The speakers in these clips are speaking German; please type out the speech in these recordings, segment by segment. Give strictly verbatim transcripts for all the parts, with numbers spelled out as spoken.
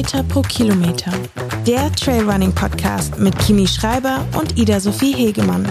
Höhenmeter pro Kilometer. Der Trailrunning-Podcast mit Kimi Schreiber und Ida-Sophie Hegemann.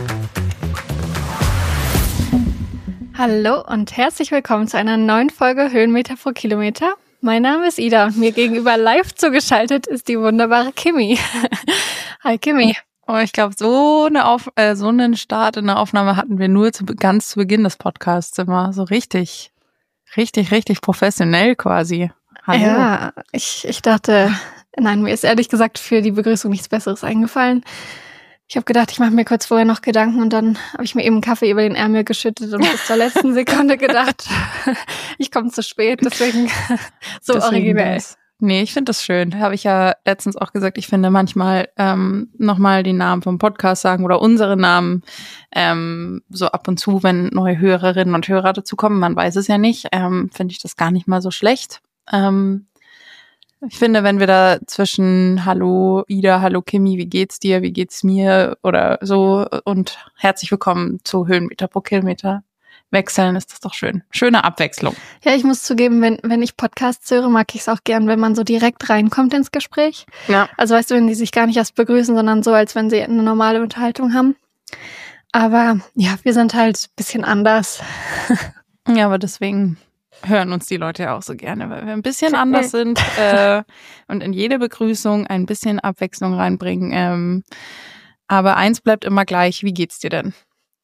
Hallo und herzlich willkommen zu einer neuen Folge Höhenmeter pro Kilometer. Mein Name ist Ida und mir gegenüber live zugeschaltet ist die wunderbare Kimi. Hi Kimi. Oh, ich glaube, so eine Auf äh, so einen Start in der Aufnahme hatten wir nur zu, ganz zu Beginn des Podcasts immer. So richtig, richtig, richtig professionell quasi. Hallo. Ja, ich, ich dachte, nein, mir ist ehrlich gesagt für die Begrüßung nichts Besseres eingefallen. Ich habe gedacht, ich mache mir kurz vorher noch Gedanken und dann habe ich mir eben einen Kaffee über den Ärmel geschüttet und bis zur letzten Sekunde gedacht, ich komme zu spät, deswegen so Deswegen originell. Das. Nee, ich finde das schön. Habe ich ja letztens auch gesagt, ich finde manchmal ähm, nochmal den Namen vom Podcast sagen oder unsere Namen ähm, so ab und zu, wenn neue Hörerinnen und Hörer dazu kommen, man weiß es ja nicht, ähm, finde ich das gar nicht mal so schlecht. Ähm, ich finde, wenn wir da zwischen Hallo Ida, Hallo Kimi, wie geht's dir, wie geht's mir oder so und herzlich willkommen zu Höhenmeter pro Kilometer wechseln, ist das doch schön. Schöne Abwechslung. Ja, ich muss zugeben, wenn wenn ich Podcasts höre, mag ich es auch gern, wenn man so direkt reinkommt ins Gespräch. Ja. Also weißt du, wenn die sich gar nicht erst begrüßen, sondern so, als wenn sie eine normale Unterhaltung haben. Aber ja, wir sind halt ein bisschen anders. Ja, aber deswegen hören uns die Leute ja auch so gerne, weil wir ein bisschen anders sind äh, und in jede Begrüßung ein bisschen Abwechslung reinbringen. Ähm, aber eins bleibt immer gleich, wie geht's dir denn?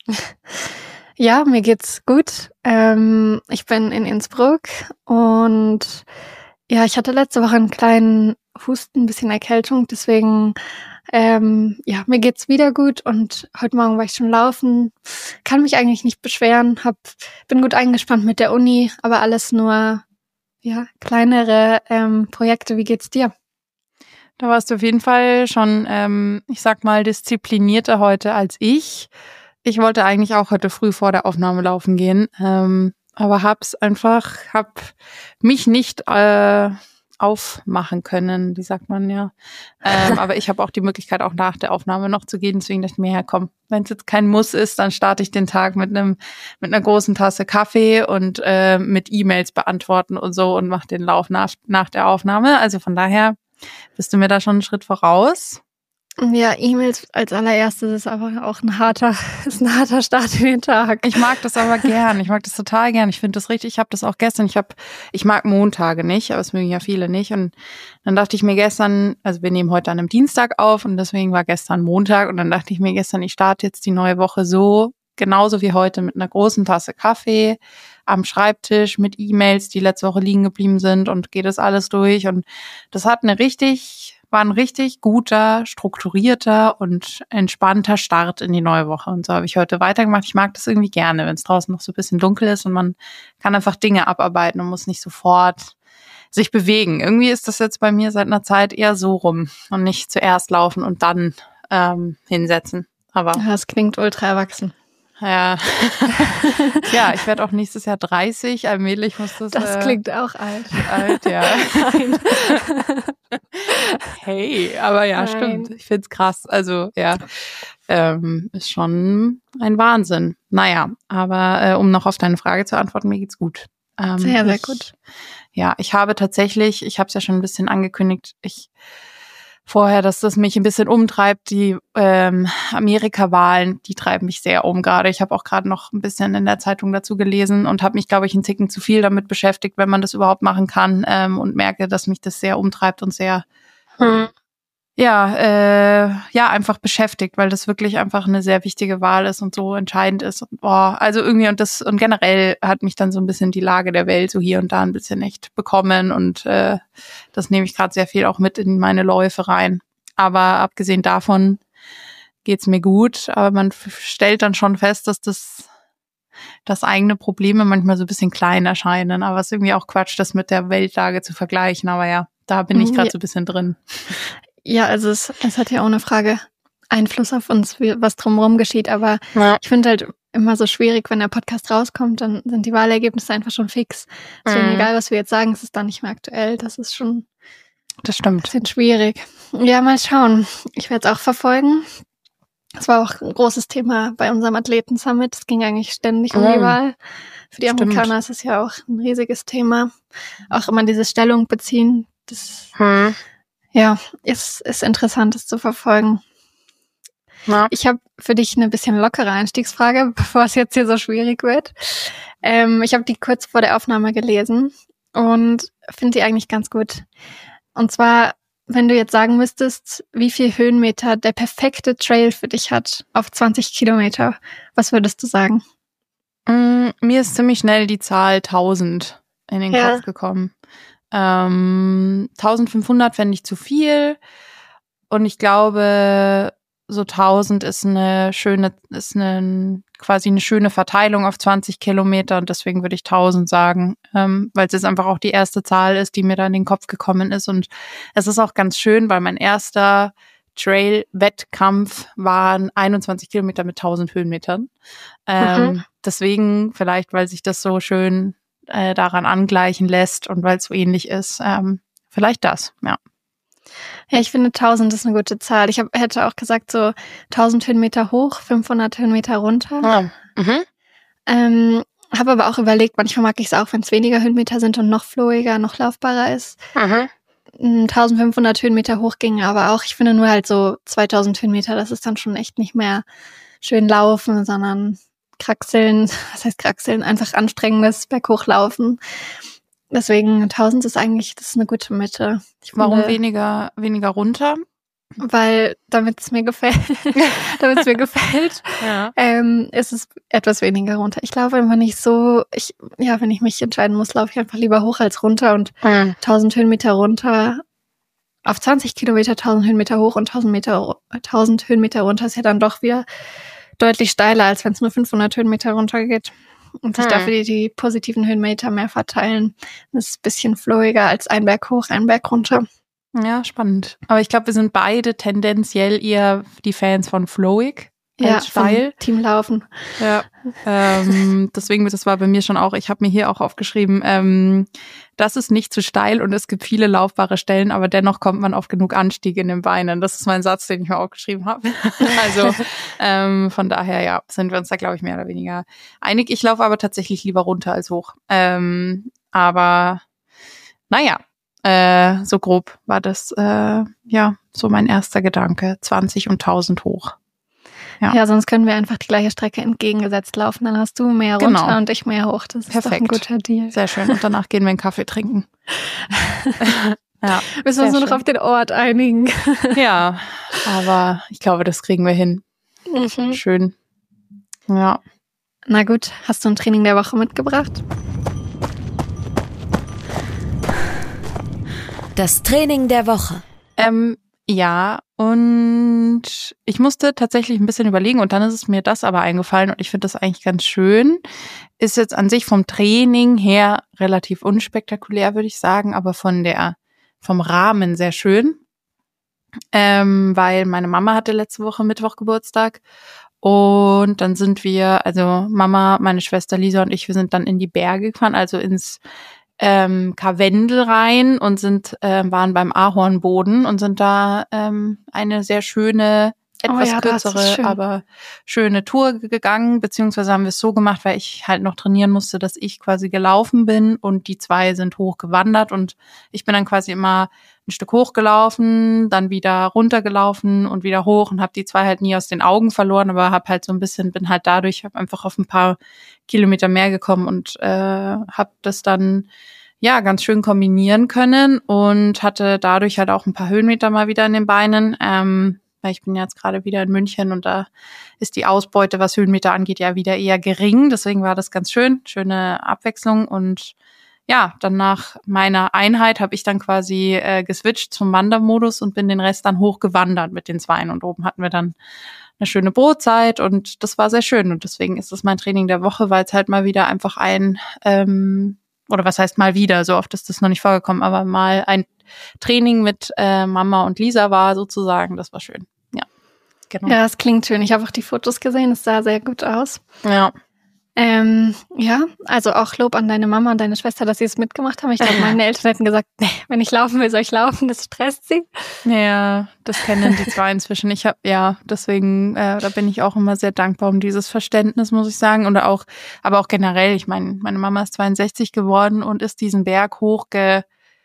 Ja, mir geht's gut. Ähm, ich bin in Innsbruck und ja, ich hatte letzte Woche einen kleinen Husten, ein bisschen Erkältung, deswegen ähm, ja, mir geht's wieder gut und heute Morgen war ich schon laufen, kann mich eigentlich nicht beschweren, hab, bin gut eingespannt mit der Uni, aber alles nur ja kleinere ähm, Projekte. Wie geht's dir? Da warst du auf jeden Fall schon, ähm, ich sag mal, disziplinierter heute als ich. Ich wollte eigentlich auch heute früh vor der Aufnahme laufen gehen, ähm, aber hab's einfach, hab mich nicht äh, aufmachen können, wie sagt man ja. Ähm, aber ich habe auch die Möglichkeit, auch nach der Aufnahme noch zu gehen. Deswegen dachte ich mir, ja komm, wenn es jetzt kein Muss ist, dann starte ich den Tag mit einem mit einer großen Tasse Kaffee und äh, mit E-Mails beantworten und so und mache den Lauf nach, nach der Aufnahme. Also von daher bist du mir da schon einen Schritt voraus. Ja, E-Mails als allererstes ist aber auch ein harter, ist ein harter Start in den Tag. Ich mag das aber gern. Ich mag das total gern. Ich finde das richtig. Ich habe das auch gestern. Ich habe, ich mag Montage nicht, aber es mögen ja viele nicht. Und dann dachte ich mir gestern, also wir nehmen heute an einem Dienstag auf und deswegen war gestern Montag. Und dann dachte ich mir gestern, ich starte jetzt die neue Woche so, genauso wie heute, mit einer großen Tasse Kaffee am Schreibtisch, mit E-Mails, die letzte Woche liegen geblieben sind und gehe das alles durch. Und das hat eine richtig war ein richtig guter, strukturierter und entspannter Start in die neue Woche. Und so habe ich heute weitergemacht. Ich mag das irgendwie gerne, wenn es draußen noch so ein bisschen dunkel ist und man kann einfach Dinge abarbeiten und muss nicht sofort sich bewegen. Irgendwie ist das jetzt bei mir seit einer Zeit eher so rum und nicht zuerst laufen und dann ähm, hinsetzen. Aber das klingt ultra erwachsen. Ja, ja, ich werde auch nächstes Jahr dreißig. Allmählich muss das. Das äh, klingt auch alt. Alt, ja. Nein. Hey, aber ja, Nein. stimmt. Ich find's krass. Also ja, ähm, ist schon ein Wahnsinn. Naja, aber äh, um noch auf deine Frage zu antworten, mir geht's gut. Ähm, Sehr, sehr ich, gut. Ja, ich habe tatsächlich, ich habe es ja schon ein bisschen angekündigt, ich vorher, dass das mich ein bisschen umtreibt. Die ähm, Amerika-Wahlen, die treiben mich sehr um gerade. Ich habe auch gerade noch ein bisschen in der Zeitung dazu gelesen und habe mich, glaube ich, einen Ticken zu viel damit beschäftigt, wenn man das überhaupt machen kann, ähm, und merke, dass mich das sehr umtreibt und sehr Hm. ja, äh, ja, einfach beschäftigt, weil das wirklich einfach eine sehr wichtige Wahl ist und so entscheidend ist. Und, boah, also irgendwie und das und generell hat mich dann so ein bisschen die Lage der Welt so hier und da ein bisschen echt bekommen und äh, das nehme ich gerade sehr viel auch mit in meine Läufe rein. Aber abgesehen davon geht's mir gut, aber man f- stellt dann schon fest, dass das dass eigene Probleme manchmal so ein bisschen klein erscheinen, aber es ist irgendwie auch Quatsch, das mit der Weltlage zu vergleichen. Aber ja, da bin ich gerade Ja. so ein bisschen drin. Ja, also es, es hat ja ohne Frage Einfluss auf uns, wie, was drumherum geschieht. Aber Ja. ich finde halt immer so schwierig, wenn der Podcast rauskommt, dann sind die Wahlergebnisse einfach schon fix. Deswegen, Mhm. egal was wir jetzt sagen, es ist dann nicht mehr aktuell. Das ist schon Das ein stimmt. bisschen schwierig. Ja, mal schauen. Ich werde es auch verfolgen. Es war auch ein großes Thema bei unserem Athleten-Summit. Es ging eigentlich ständig um die Mhm. Wahl. Für die Stimmt. Amerikaner ist es ja auch ein riesiges Thema. Auch immer diese Stellung beziehen. Das Hm. Ja, ist, ist interessant, das zu verfolgen. Ja. Ich habe für dich eine bisschen lockere Einstiegsfrage, bevor es jetzt hier so schwierig wird. Ähm, ich habe die kurz vor der Aufnahme gelesen und finde die eigentlich ganz gut. Und zwar, wenn du jetzt sagen müsstest, wie viel Höhenmeter der perfekte Trail für dich hat auf zwanzig Kilometer, was würdest du sagen? Mm, mir ist ziemlich schnell die Zahl tausend in den Ja. Kopf gekommen. Ähm, eintausendfünfhundert fände ich zu viel. Und ich glaube, so tausend ist eine schöne, ist eine, quasi eine schöne Verteilung auf zwanzig Kilometer. Und deswegen würde ich tausend sagen, ähm, weil es jetzt einfach auch die erste Zahl ist, die mir da in den Kopf gekommen ist. Und es ist auch ganz schön, weil mein erster Trail-Wettkampf waren einundzwanzig Kilometer mit tausend Höhenmetern. Ähm, Mhm. Deswegen vielleicht, weil sich das so schön äh, daran angleichen lässt und weil es so ähnlich ist, ähm, vielleicht das, ja. Ja, ich finde tausend ist eine gute Zahl. Ich hab, hätte auch gesagt so tausend Höhenmeter hoch, fünfhundert Höhenmeter runter. Ja. Mhm. Ähm, habe aber auch überlegt, manchmal mag ich es auch, wenn es weniger Höhenmeter sind und noch flowiger, noch laufbarer ist. Mhm. eintausendfünfhundert Höhenmeter hoch ging aber auch. Ich finde nur halt so zweitausend Höhenmeter, das ist dann schon echt nicht mehr schön laufen, sondern kraxeln, was heißt kraxeln, einfach anstrengendes Berghochlaufen. Deswegen tausend ist eigentlich, das ist eine gute Mitte. Ich Warum finde, weniger, weniger runter? weil damit es mir gefällt, damit es mir gefällt, Ja. ähm, ist es etwas weniger runter. Ich glaube, wenn ich so, ich, ja, wenn ich mich entscheiden muss, laufe ich einfach lieber hoch als runter und Mhm. tausend Höhenmeter runter, auf zwanzig Kilometer tausend Höhenmeter hoch und tausend Meter, tausend Höhenmeter runter ist ja dann doch wieder deutlich steiler, als wenn es nur fünfhundert Höhenmeter runter geht. Und sich Hm. dafür die, die positiven Höhenmeter mehr verteilen. Das ist ein bisschen flowiger als ein Berg hoch, ein Berg runter. Ja, spannend. Aber ich glaube, wir sind beide tendenziell eher die Fans von flowig als steil. Team Laufen. Ja, ähm, deswegen, das war bei mir schon auch, ich habe mir hier auch aufgeschrieben, ähm, das ist nicht zu steil und es gibt viele laufbare Stellen, aber dennoch kommt man auf genug Anstieg in den Beinen. Das ist mein Satz, den ich mir aufgeschrieben habe. Also ähm, von daher, ja, sind wir uns da, glaube ich, mehr oder weniger einig. Ich laufe aber tatsächlich lieber runter als hoch. Ähm, aber naja, äh, so grob war das, äh, ja, so mein erster Gedanke. zwanzig und tausend hoch. Ja. Ja, sonst können wir einfach die gleiche Strecke entgegengesetzt laufen. Dann hast du mehr runter Genau. und ich mehr hoch. Das ist doch ein Perfekt. guter Deal. Sehr schön. Und danach gehen wir einen Kaffee trinken. Ja, Müssen wir uns nur noch schön. auf den Ort einigen. Ja, aber ich glaube, das kriegen wir hin. Mhm. Schön. Ja. Na gut, hast du ein Training der Woche mitgebracht? Das Training der Woche. Ähm, ja, und ich musste tatsächlich ein bisschen überlegen und dann ist es mir das aber eingefallen und ich finde das eigentlich ganz schön. Ist jetzt an sich vom Training her relativ unspektakulär, würde ich sagen, aber von der, vom Rahmen sehr schön. Ähm, weil meine Mama hatte letzte Woche Mittwoch Geburtstag und dann sind wir, also Mama, meine Schwester Lisa und ich, wir sind dann in die Berge gefahren, also ins ähm, Karwendel rein und sind ähm, waren beim Ahornboden und sind da ähm, eine sehr schöne, etwas Oh ja, das ist kürzere, schön. aber schöne Tour ge- gegangen, beziehungsweise haben wir es so gemacht, weil ich halt noch trainieren musste, dass ich quasi gelaufen bin und die zwei sind hochgewandert und ich bin dann quasi immer ein Stück hochgelaufen, dann wieder runtergelaufen und wieder hoch und habe die zwei halt nie aus den Augen verloren, aber habe halt so ein bisschen, bin halt dadurch, habe einfach auf ein paar Kilometer mehr gekommen und äh, habe das dann ja ganz schön kombinieren können und hatte dadurch halt auch ein paar Höhenmeter mal wieder in den Beinen, ähm, weil ich bin jetzt gerade wieder in München und da ist die Ausbeute, was Höhenmeter angeht, ja wieder eher gering, deswegen war das ganz schön, schöne Abwechslung und ja, dann nach meiner Einheit habe ich dann quasi äh, geswitcht zum Wandermodus und bin den Rest dann hochgewandert mit den Zweien. Und oben hatten wir dann eine schöne Brotzeit und das war sehr schön. Und deswegen ist das mein Training der Woche, weil es halt mal wieder einfach ein, ähm, oder was heißt mal wieder, so oft ist das noch nicht vorgekommen, aber mal ein Training mit äh, Mama und Lisa war sozusagen, das war schön. Ja, genau. Ja, es klingt schön. Ich habe auch die Fotos gesehen. Es sah sehr gut aus. Ja. Ähm, ja, also auch Lob an deine Mama und deine Schwester, dass sie es mitgemacht haben. Ich glaube, meine Eltern hätten gesagt, nee, wenn ich laufen will, soll ich laufen, das stresst sie. Ja, das kennen die zwei inzwischen. Ich habe ja, deswegen, äh, da bin ich auch immer sehr dankbar um dieses Verständnis, muss ich sagen. Und auch, aber auch generell, ich meine, meine Mama ist zweiundsechzig geworden und ist diesen Berg hochge,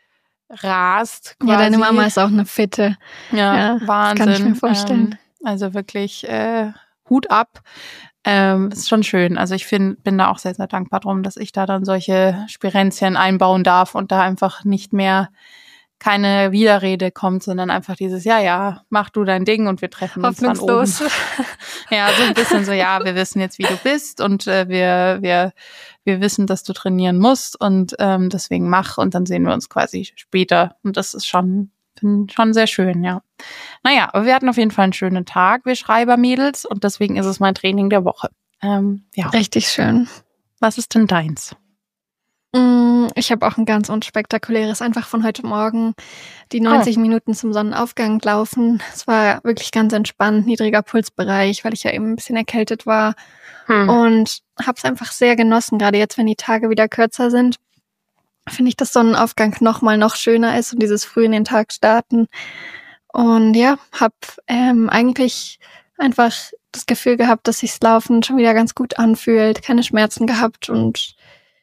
rast. Quasi. Ja, deine Mama ist auch eine Fitte. Ja, ja Wahnsinn. Das kann ich mir vorstellen. Ähm, also wirklich äh, Hut ab. Ähm, ist schon schön. Also ich find, bin da auch sehr, sehr dankbar drum, dass ich da dann solche Spirenzchen einbauen darf und da einfach nicht mehr keine Widerrede kommt, sondern einfach dieses, ja, ja, mach du dein Ding und wir treffen uns dann oben. Ja, so ein bisschen so, ja, wir wissen jetzt, wie du bist und äh, wir wir wir wissen, dass du trainieren musst und ähm, deswegen mach und dann sehen wir uns quasi später und das ist schon schon sehr schön, ja. Naja, aber wir hatten auf jeden Fall einen schönen Tag, wir Schreibermädels und deswegen ist es mein Training der Woche. Ähm, ja. Richtig schön. Was ist denn deins? Ich habe auch ein ganz unspektakuläres, einfach von heute Morgen die neunzig oh. Minuten zum Sonnenaufgang laufen. Es war wirklich ganz entspannt, niedriger Pulsbereich, weil ich ja eben ein bisschen erkältet war hm. und habe es einfach sehr genossen, gerade jetzt, wenn die Tage wieder kürzer sind. Finde ich, dass Sonnenaufgang noch mal noch schöner ist und dieses früh in den Tag starten. Und ja, habe ähm, eigentlich einfach das Gefühl gehabt, dass sich's Laufen schon wieder ganz gut anfühlt, keine Schmerzen gehabt und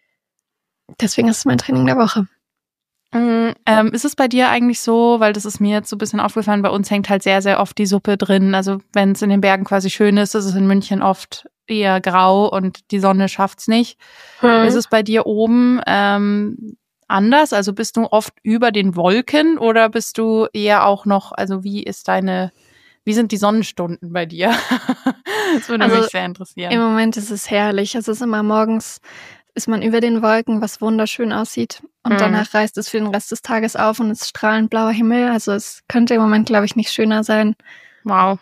deswegen ist es mein Training der Woche. Mhm, ähm, ist es bei dir eigentlich so, weil das ist mir jetzt so ein bisschen aufgefallen, bei uns hängt halt sehr, sehr oft die Suppe drin. Also wenn es in den Bergen quasi schön ist, ist es in München oft eher grau und die Sonne schafft's nicht. Hm. Ist es bei dir oben ähm, anders? Also bist du oft über den Wolken oder bist du eher auch noch, also wie ist deine, wie sind die Sonnenstunden bei dir? Das würde also mich sehr interessieren. Im Moment ist es herrlich. Es ist immer morgens ist man über den Wolken, was wunderschön aussieht. Und mhm. danach reißt es für den Rest des Tages auf und es ist strahlend blauer Himmel. Also es könnte im Moment, glaube ich, nicht schöner sein. Wow.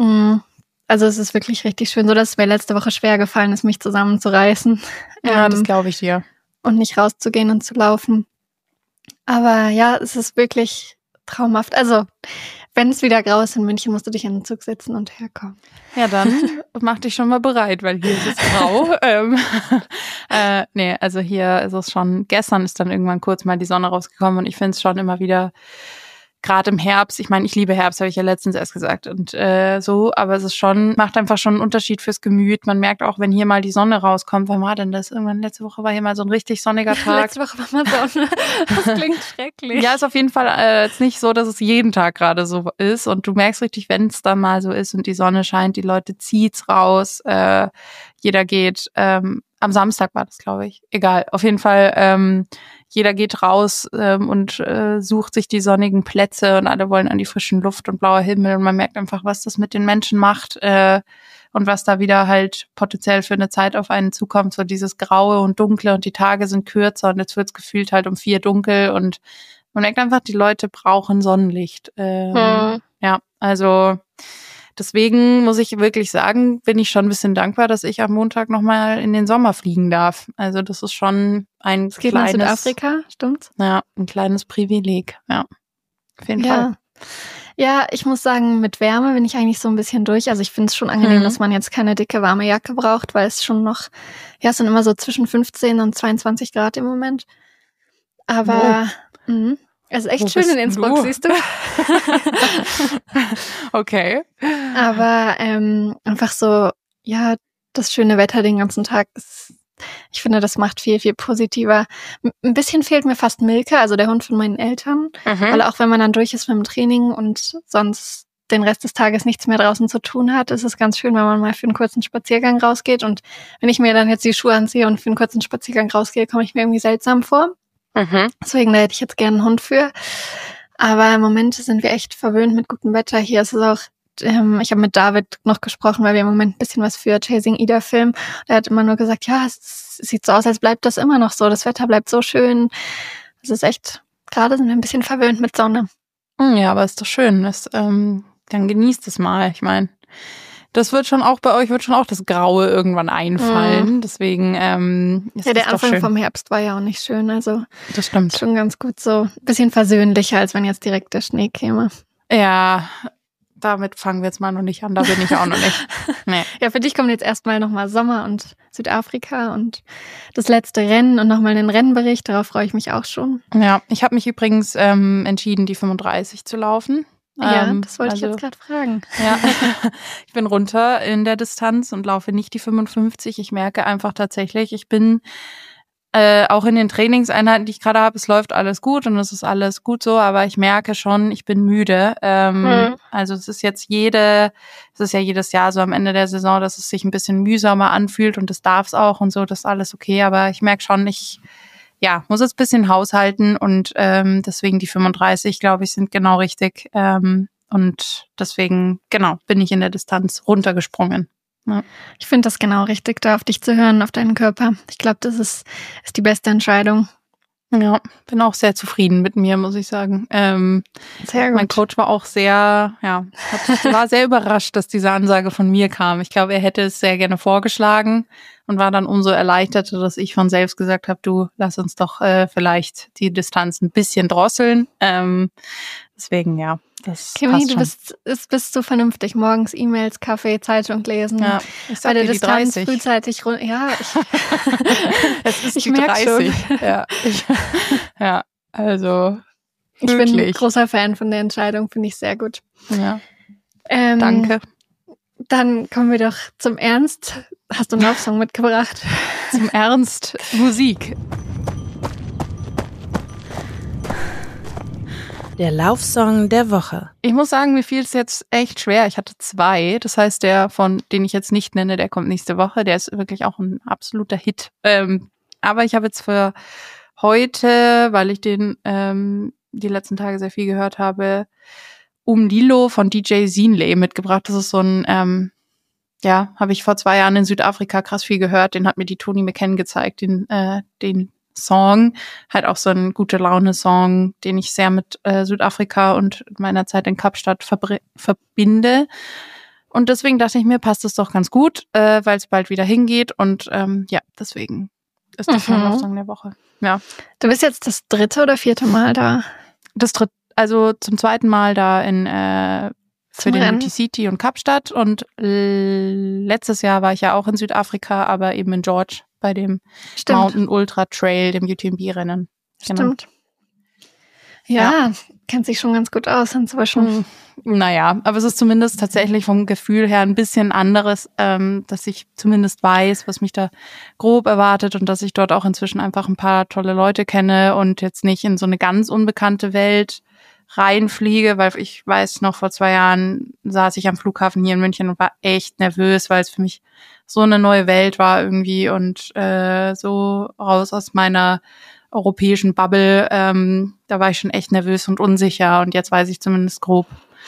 Also es ist wirklich richtig schön, so dass es mir letzte Woche schwer gefallen ist, mich zusammenzureißen. Ja, ähm, das glaube ich dir. Und nicht rauszugehen und zu laufen. Aber ja, es ist wirklich traumhaft. Also wenn es wieder grau ist in München, musst du dich in den Zug setzen und herkommen. Ja, dann mach dich schon mal bereit, weil hier ist es grau. ähm, äh, nee, also hier ist es schon, gestern ist dann irgendwann kurz mal die Sonne rausgekommen und ich finde es schon immer wieder, gerade im Herbst, ich meine, ich liebe Herbst, habe ich ja letztens erst gesagt und äh, so, aber es ist schon, macht einfach schon einen Unterschied fürs Gemüt. Man merkt auch, wenn hier mal die Sonne rauskommt, wann war denn das? Irgendwann letzte Woche war hier mal so ein richtig sonniger Tag. Letzte Woche war mal Sonne. Das klingt schrecklich. Ja, ist auf jeden Fall äh, jetzt nicht so, dass es jeden Tag gerade so ist und du merkst richtig, wenn es dann mal so ist und die Sonne scheint, die Leute zieht's raus, äh, jeder geht, ähm, am Samstag war das, glaube ich. Egal, auf jeden Fall, ähm, jeder geht raus ähm, und äh, sucht sich die sonnigen Plätze und alle wollen an die frischen Luft und blauer Himmel und man merkt einfach, was das mit den Menschen macht äh, und was da wieder halt potenziell für eine Zeit auf einen zukommt, so dieses Graue und Dunkle und die Tage sind kürzer und jetzt wird's gefühlt halt um vier dunkel und man merkt einfach, die Leute brauchen Sonnenlicht. Ähm, hm. Ja, also deswegen muss ich wirklich sagen, bin ich schon ein bisschen dankbar, dass ich am Montag nochmal in den Sommer fliegen darf. Also das ist schon ein es geht kleines... nach Südafrika, stimmt's? Ja, ein kleines Privileg, ja. Auf jeden ja. Fall. Ja, ich muss sagen, mit Wärme bin ich eigentlich so ein bisschen durch. Also ich finde es schon angenehm, mhm. dass man jetzt keine dicke, warme Jacke braucht, weil es schon noch, ja, es sind immer so zwischen fünfzehn und zweiundzwanzig Grad im Moment. Aber... Oh. Mh. Es ist echt Wo schön in Innsbruck, du? Siehst du? Okay. Aber ähm, einfach so, ja, das schöne Wetter den ganzen Tag, ist, ich finde, das macht viel, viel positiver. Ein bisschen fehlt mir fast Milke, also der Hund von meinen Eltern, mhm. weil auch wenn man dann durch ist mit dem Training und sonst den Rest des Tages nichts mehr draußen zu tun hat, ist es ganz schön, wenn man mal für einen kurzen Spaziergang rausgeht. Und wenn ich mir dann jetzt die Schuhe anziehe und für einen kurzen Spaziergang rausgehe, komme ich mir irgendwie seltsam vor. Mhm. Deswegen, da hätte ich jetzt gerne einen Hund für. Aber im Moment sind wir echt verwöhnt mit gutem Wetter. Hier ist es auch, ähm, ich habe mit David noch gesprochen, weil wir im Moment ein bisschen was für Chasing Ida filmen. Er hat immer nur gesagt, ja, es sieht so aus, als bleibt das immer noch so. Das Wetter bleibt so schön. Es ist echt, gerade sind wir ein bisschen verwöhnt mit Sonne. Ja, aber ist doch schön. Das, ähm, dann genießt es mal. Ich meine, das wird schon auch bei euch, wird schon auch das Graue irgendwann einfallen. Mhm. Deswegen ähm, ist ja, der das Anfang doch schön. Vom Herbst war ja auch nicht schön. Also das stimmt. Schon ganz gut so. Ein bisschen versöhnlicher, als wenn jetzt direkt der Schnee käme. Ja, damit fangen wir jetzt mal noch nicht an. Da bin ich auch noch nicht. Nee. Ja, für dich kommt jetzt erstmal nochmal Sommer und Südafrika und das letzte Rennen und nochmal einen Rennbericht. Darauf freue ich mich auch schon. Ja, ich habe mich übrigens ähm, entschieden, die fünfunddreißig zu laufen. Ja, ähm, das wollte also, ich jetzt gerade fragen. Ja, ich bin runter in der Distanz und laufe nicht die fünfundfünfzig. Ich merke einfach tatsächlich, ich bin Äh, auch in den Trainingseinheiten, die ich gerade habe, es läuft alles gut und es ist alles gut so, aber ich merke schon, ich bin müde. Ähm, mhm. Also es ist jetzt jede, es ist ja jedes Jahr so am Ende der Saison, dass es sich ein bisschen mühsamer anfühlt und das darf es auch und so, das ist alles okay, aber ich merke schon, ich ja muss jetzt ein bisschen haushalten und ähm, deswegen die fünfunddreißig, glaube ich, sind genau richtig ähm, und deswegen, genau, bin ich in der Distanz runtergesprungen. Ja. Ich finde das genau richtig, da auf dich zu hören, auf deinen Körper. Ich glaube, das ist, ist die beste Entscheidung. Ja, bin auch sehr zufrieden mit mir, muss ich sagen. Ähm, sehr gut. Mein Coach war auch sehr, ja, hat, war sehr überrascht, dass diese Ansage von mir kam. Ich glaube, er hätte es sehr gerne vorgeschlagen und war dann umso erleichterter, dass ich von selbst gesagt habe, du, lass uns doch äh, vielleicht die Distanz ein bisschen drosseln. Ähm, deswegen, ja. Das Kimi, du bist, ist, bist so vernünftig. Morgens E-Mails, Kaffee, Zeitung lesen. Ja, ich sag bei der dir Distanz die dreißig. Frühzeitig rund. Ja, ich, es ist ich die merke dreißig. schon. Ja, ich, ja, also ich wirklich. bin ein großer Fan von der Entscheidung, finde ich sehr gut. Ja, ähm, danke. Dann kommen wir doch zum Ernst. Hast du einen Laufsong mitgebracht? Zum Ernst Musik. Der Laufsong der Woche. Ich muss sagen, mir fiel es jetzt echt schwer. Ich hatte zwei. Das heißt, der, von den ich jetzt nicht nenne, der kommt nächste Woche. Der ist wirklich auch ein absoluter Hit. Ähm, aber ich habe jetzt für heute, weil ich den ähm, die letzten Tage sehr viel gehört habe, Um Lilo von D J Zinley mitgebracht. Das ist so ein, ähm, ja, habe ich vor zwei Jahren in Südafrika krass viel gehört. Den hat mir die Toni McKenna gezeigt, den, äh, den Song, halt auch so ein gute Laune-Song, den ich sehr mit äh, Südafrika und meiner Zeit in Kapstadt verbr- verbinde. Und deswegen dachte ich mir, passt es doch ganz gut, äh, weil es bald wieder hingeht. Und ähm, ja, deswegen ist das mein Mhm. Laufsong der Woche. Ja. Du bist jetzt das dritte oder vierte Mal da? Das dritte, also zum zweiten Mal da in äh, für Zum den Rennen? U T City und Kapstadt. Und l- letztes Jahr war ich ja auch in Südafrika, aber eben in George bei dem Stimmt. Mountain Ultra Trail, dem U T M B-Rennen. Genau. Stimmt. Ja, Ja. kennt sich schon ganz gut aus inzwischen. Naja, aber es ist zumindest tatsächlich vom Gefühl her ein bisschen anderes, ähm, dass ich zumindest weiß, was mich da grob erwartet und dass ich dort auch inzwischen einfach ein paar tolle Leute kenne und jetzt nicht in so eine ganz unbekannte Welt reinfliege, weil ich weiß, noch vor zwei Jahren saß ich am Flughafen hier in München und war echt nervös, weil es für mich so eine neue Welt war irgendwie und äh, so raus aus meiner europäischen Bubble. Ähm, da war ich schon echt nervös und unsicher und jetzt weiß ich zumindest grob,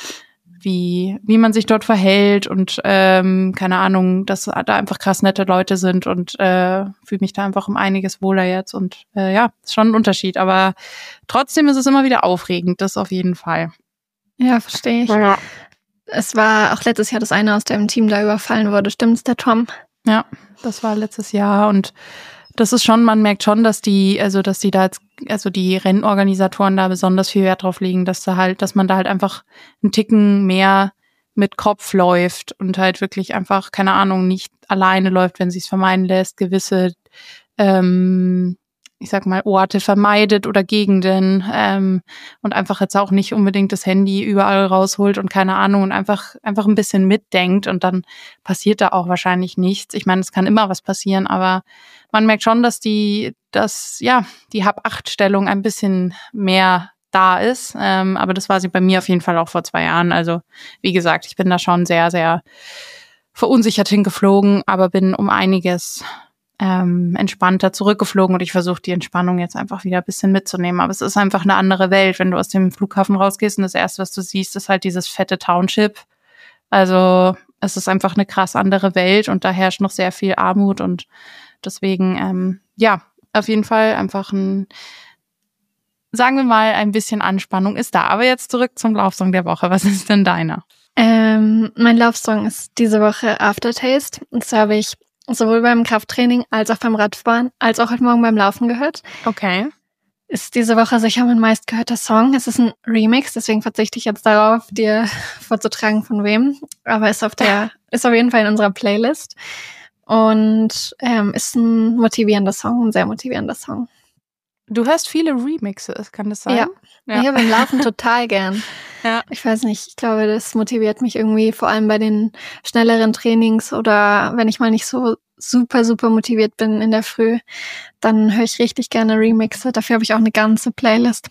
wie wie man sich dort verhält und ähm, keine Ahnung, dass da einfach krass nette Leute sind und äh, fühle mich da einfach um einiges wohler jetzt und äh, ja, ist schon ein Unterschied, aber trotzdem ist es immer wieder aufregend, das auf jeden Fall. Ja, verstehe ich. Ja, Es war auch letztes Jahr das eine aus deinem Team da überfallen wurde. Stimmt's, der Tom? ja, das war letztes Jahr und das ist schon, man merkt schon, dass die, also dass die da jetzt, also die Rennorganisatoren da besonders viel Wert drauf legen, dass da halt, dass man da halt einfach einen Ticken mehr mit Kopf läuft und halt wirklich einfach, keine Ahnung, nicht alleine läuft, wenn sie es vermeiden lässt, gewisse, ähm, ich sag mal, Orte vermeidet oder Gegenden ähm, und einfach jetzt auch nicht unbedingt das Handy überall rausholt und keine Ahnung und einfach einfach ein bisschen mitdenkt und dann passiert da auch wahrscheinlich nichts. Ich meine, es kann immer was passieren, aber man merkt schon, dass die, dass ja die Hab-Acht-Stellung ein bisschen mehr da ist. Ähm, aber das war sie bei mir auf jeden Fall auch vor zwei Jahren. Also wie gesagt, ich bin da schon sehr, sehr verunsichert hingeflogen, aber bin um einiges ähm, entspannter zurückgeflogen und ich versuche die Entspannung jetzt einfach wieder ein bisschen mitzunehmen. Aber es ist einfach eine andere Welt, wenn du aus dem Flughafen rausgehst und das Erste, was du siehst, ist halt dieses fette Township. Also es ist einfach eine krass andere Welt und da herrscht noch sehr viel Armut und deswegen, ähm, ja, auf jeden Fall einfach ein, sagen wir mal, ein bisschen Anspannung ist da. Aber jetzt zurück zum Laufsong der Woche. Was ist denn deiner? Ähm, mein Laufsong ist diese Woche Aftertaste. Und das habe ich sowohl beim Krafttraining als auch beim Radfahren, als auch heute Morgen beim Laufen gehört. Okay. Ist diese Woche sicher mein meistgehörter Song. Es ist ein Remix, deswegen verzichte ich jetzt darauf, dir vorzutragen von wem. Aber ist auf der, ist auf jeden Fall in unserer Playlist. Und ähm, ist ein motivierender Song, ein sehr motivierender Song. Du hörst viele Remixes, kann das sein? Ja, ja. Ich habe im Laufen total gern. Ja. Ich weiß nicht, ich glaube, das motiviert mich irgendwie, vor allem bei den schnelleren Trainings oder wenn ich mal nicht so super, super motiviert bin in der Früh, dann höre ich richtig gerne Remixe. Dafür habe ich auch eine ganze Playlist.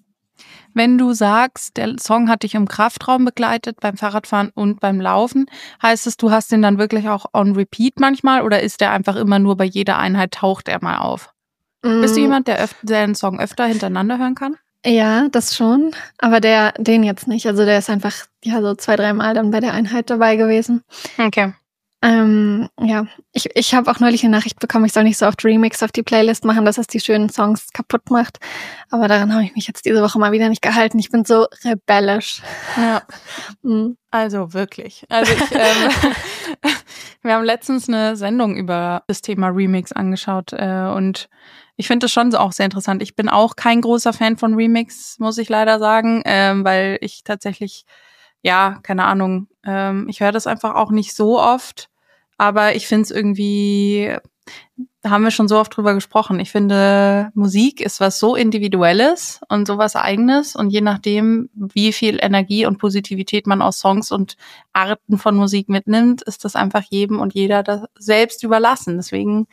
Wenn du sagst, der Song hat dich im Kraftraum begleitet, beim Fahrradfahren und beim Laufen, heißt es, du hast den dann wirklich auch on repeat manchmal oder ist der einfach immer nur bei jeder Einheit, taucht er mal auf? Mm. Bist du jemand, der, öf- der einen Song öfter hintereinander hören kann? Ja, das schon, aber der den jetzt nicht. Also der ist einfach ja so zwei, dreimal dann bei der Einheit dabei gewesen. Okay. Ähm, ja, ich, ich habe auch neulich eine Nachricht bekommen, ich soll nicht so oft Remix auf die Playlist machen, dass es die schönen Songs kaputt macht. Aber daran habe ich mich jetzt diese Woche mal wieder nicht gehalten. Ich bin so rebellisch. Ja, mhm. Also wirklich. Also ich, ähm, wir haben letztens eine Sendung über das Thema Remix angeschaut äh, und ich finde das schon auch sehr interessant. Ich bin auch kein großer Fan von Remix, muss ich leider sagen, ähm, weil ich tatsächlich, ja, keine Ahnung, ähm, ich höre das einfach auch nicht so oft. Aber ich finde es irgendwie, da haben wir schon so oft drüber gesprochen. Ich finde, Musik ist was so Individuelles und sowas Eigenes. Und je nachdem, wie viel Energie und Positivität man aus Songs und Arten von Musik mitnimmt, ist das einfach jedem und jeder das selbst überlassen. Deswegen,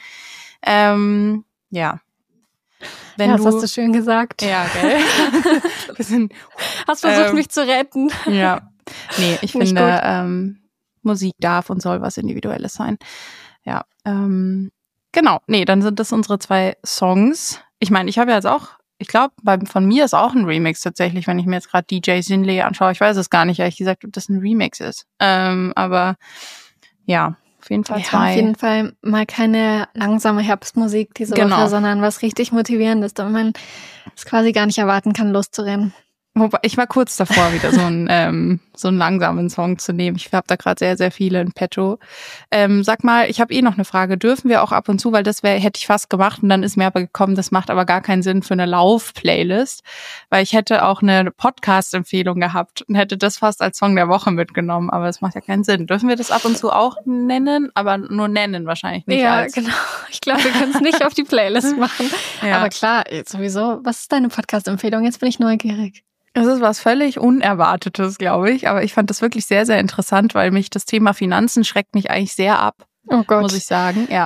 ähm, ja. Wenn ja, das du, hast du schön gesagt. Ja, gell? Wir sind, hast versucht, ähm, mich zu retten. Ja. Nee, ich Nicht finde, ähm, Musik darf und soll was Individuelles sein. Ja, ähm, genau. Nee, dann sind das unsere zwei Songs. Ich meine, ich habe ja jetzt auch, ich glaube, von mir ist auch ein Remix tatsächlich, wenn ich mir jetzt gerade D J Sinley anschaue. Ich weiß es gar nicht, ehrlich gesagt, ob das ein Remix ist. Ähm, aber ja, auf jeden Fall ja, zwei. Auf jeden Fall mal keine langsame Herbstmusik diese Genau. Woche, sondern was richtig Motivierendes, damit man es quasi gar nicht erwarten kann, loszurennen. Wobei, ich war kurz davor, wieder so einen ähm, so einen langsamen Song zu nehmen. Ich habe da gerade sehr, sehr viele in petto. Ähm, sag mal, ich habe eh noch eine Frage. Dürfen wir auch ab und zu, weil das wär, hätte ich fast gemacht und dann ist mir aber gekommen, das macht aber gar keinen Sinn für eine Lauf-Playlist, weil ich hätte auch eine Podcast-Empfehlung gehabt und hätte das fast als Song der Woche mitgenommen, aber das macht ja keinen Sinn. Dürfen wir das ab und zu auch nennen? Aber nur nennen wahrscheinlich nicht. Ja, als genau. Ich glaube, wir können es nicht auf die Playlist machen. Ja. Aber klar, sowieso. Was ist deine Podcast-Empfehlung? Jetzt bin ich neugierig. Es ist was völlig Unerwartetes, glaube ich. Aber ich fand das wirklich sehr, sehr interessant, weil mich das Thema Finanzen schreckt mich eigentlich sehr ab. Oh Gott. Muss ich sagen, ja.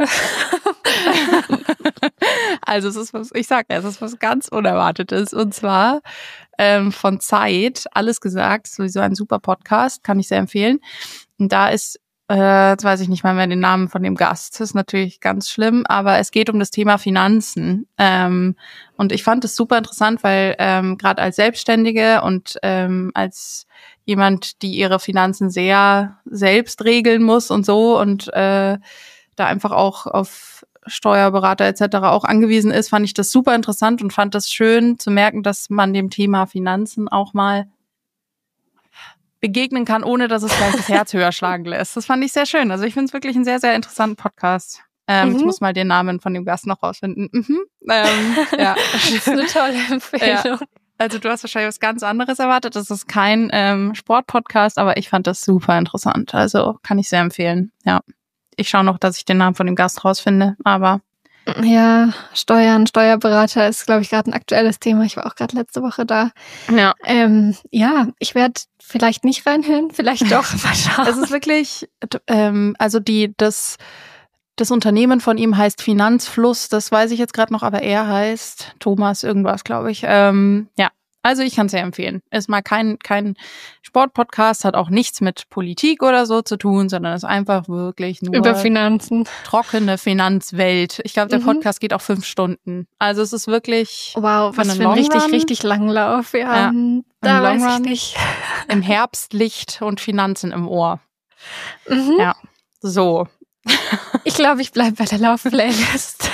Also es ist was, ich sag ja, es ist was ganz Unerwartetes. Und zwar ähm, von Zeit, alles gesagt, sowieso ein super Podcast, kann ich sehr empfehlen. Und da ist, äh, jetzt weiß ich nicht mal mehr den Namen von dem Gast, das ist natürlich ganz schlimm, aber es geht um das Thema Finanzen. Ähm, und ich fand es super interessant, weil ähm, gerade als Selbstständige und ähm, als jemand, die ihre Finanzen sehr selbst regeln muss und so und äh, da einfach auch auf Steuerberater et cetera auch angewiesen ist, fand ich das super interessant und fand das schön zu merken, dass man dem Thema Finanzen auch mal begegnen kann, ohne dass es gleich das Herz höher schlagen lässt. Das fand ich sehr schön. Also ich finde es wirklich einen sehr, sehr interessanten Podcast. Ähm, Mhm. Ich muss mal den Namen von dem Gast noch rausfinden. Mhm. Ähm, ja. Das ist eine tolle Empfehlung. Ja. Also du hast wahrscheinlich was ganz anderes erwartet. Das ist kein ähm, Sportpodcast, aber ich fand das super interessant. Also kann ich sehr empfehlen. Ja. Ich schaue noch, dass ich den Namen von dem Gast rausfinde, aber Ja, Steuern, Steuerberater ist, glaube ich, gerade ein aktuelles Thema. Ich war auch gerade letzte Woche da. ja. Ähm, ja, ich werde vielleicht nicht reinhören, vielleicht doch. Mal schauen. Es ist wirklich, ähm, also die, das, das Unternehmen von ihm heißt Finanzfluss, das weiß ich jetzt gerade noch, aber er heißt Thomas irgendwas, glaube ich. Ähm, ja, also ich kann es sehr empfehlen. Ist mal kein, kein Sportpodcast, hat auch nichts mit Politik oder so zu tun, sondern ist einfach wirklich nur Über Finanzen. trockene Finanzwelt. Ich glaube, der Mhm. Podcast geht auch fünf Stunden. Also es ist wirklich Wow, für was einen für ein richtig, Long Run. richtig langen Lauf. Ja, Ja, da Long weiß ich Run. nicht. im Herbstlicht und Finanzen im Ohr. Mhm. Ja, so. Ich glaube, ich bleibe bei der Lauf-Playlist.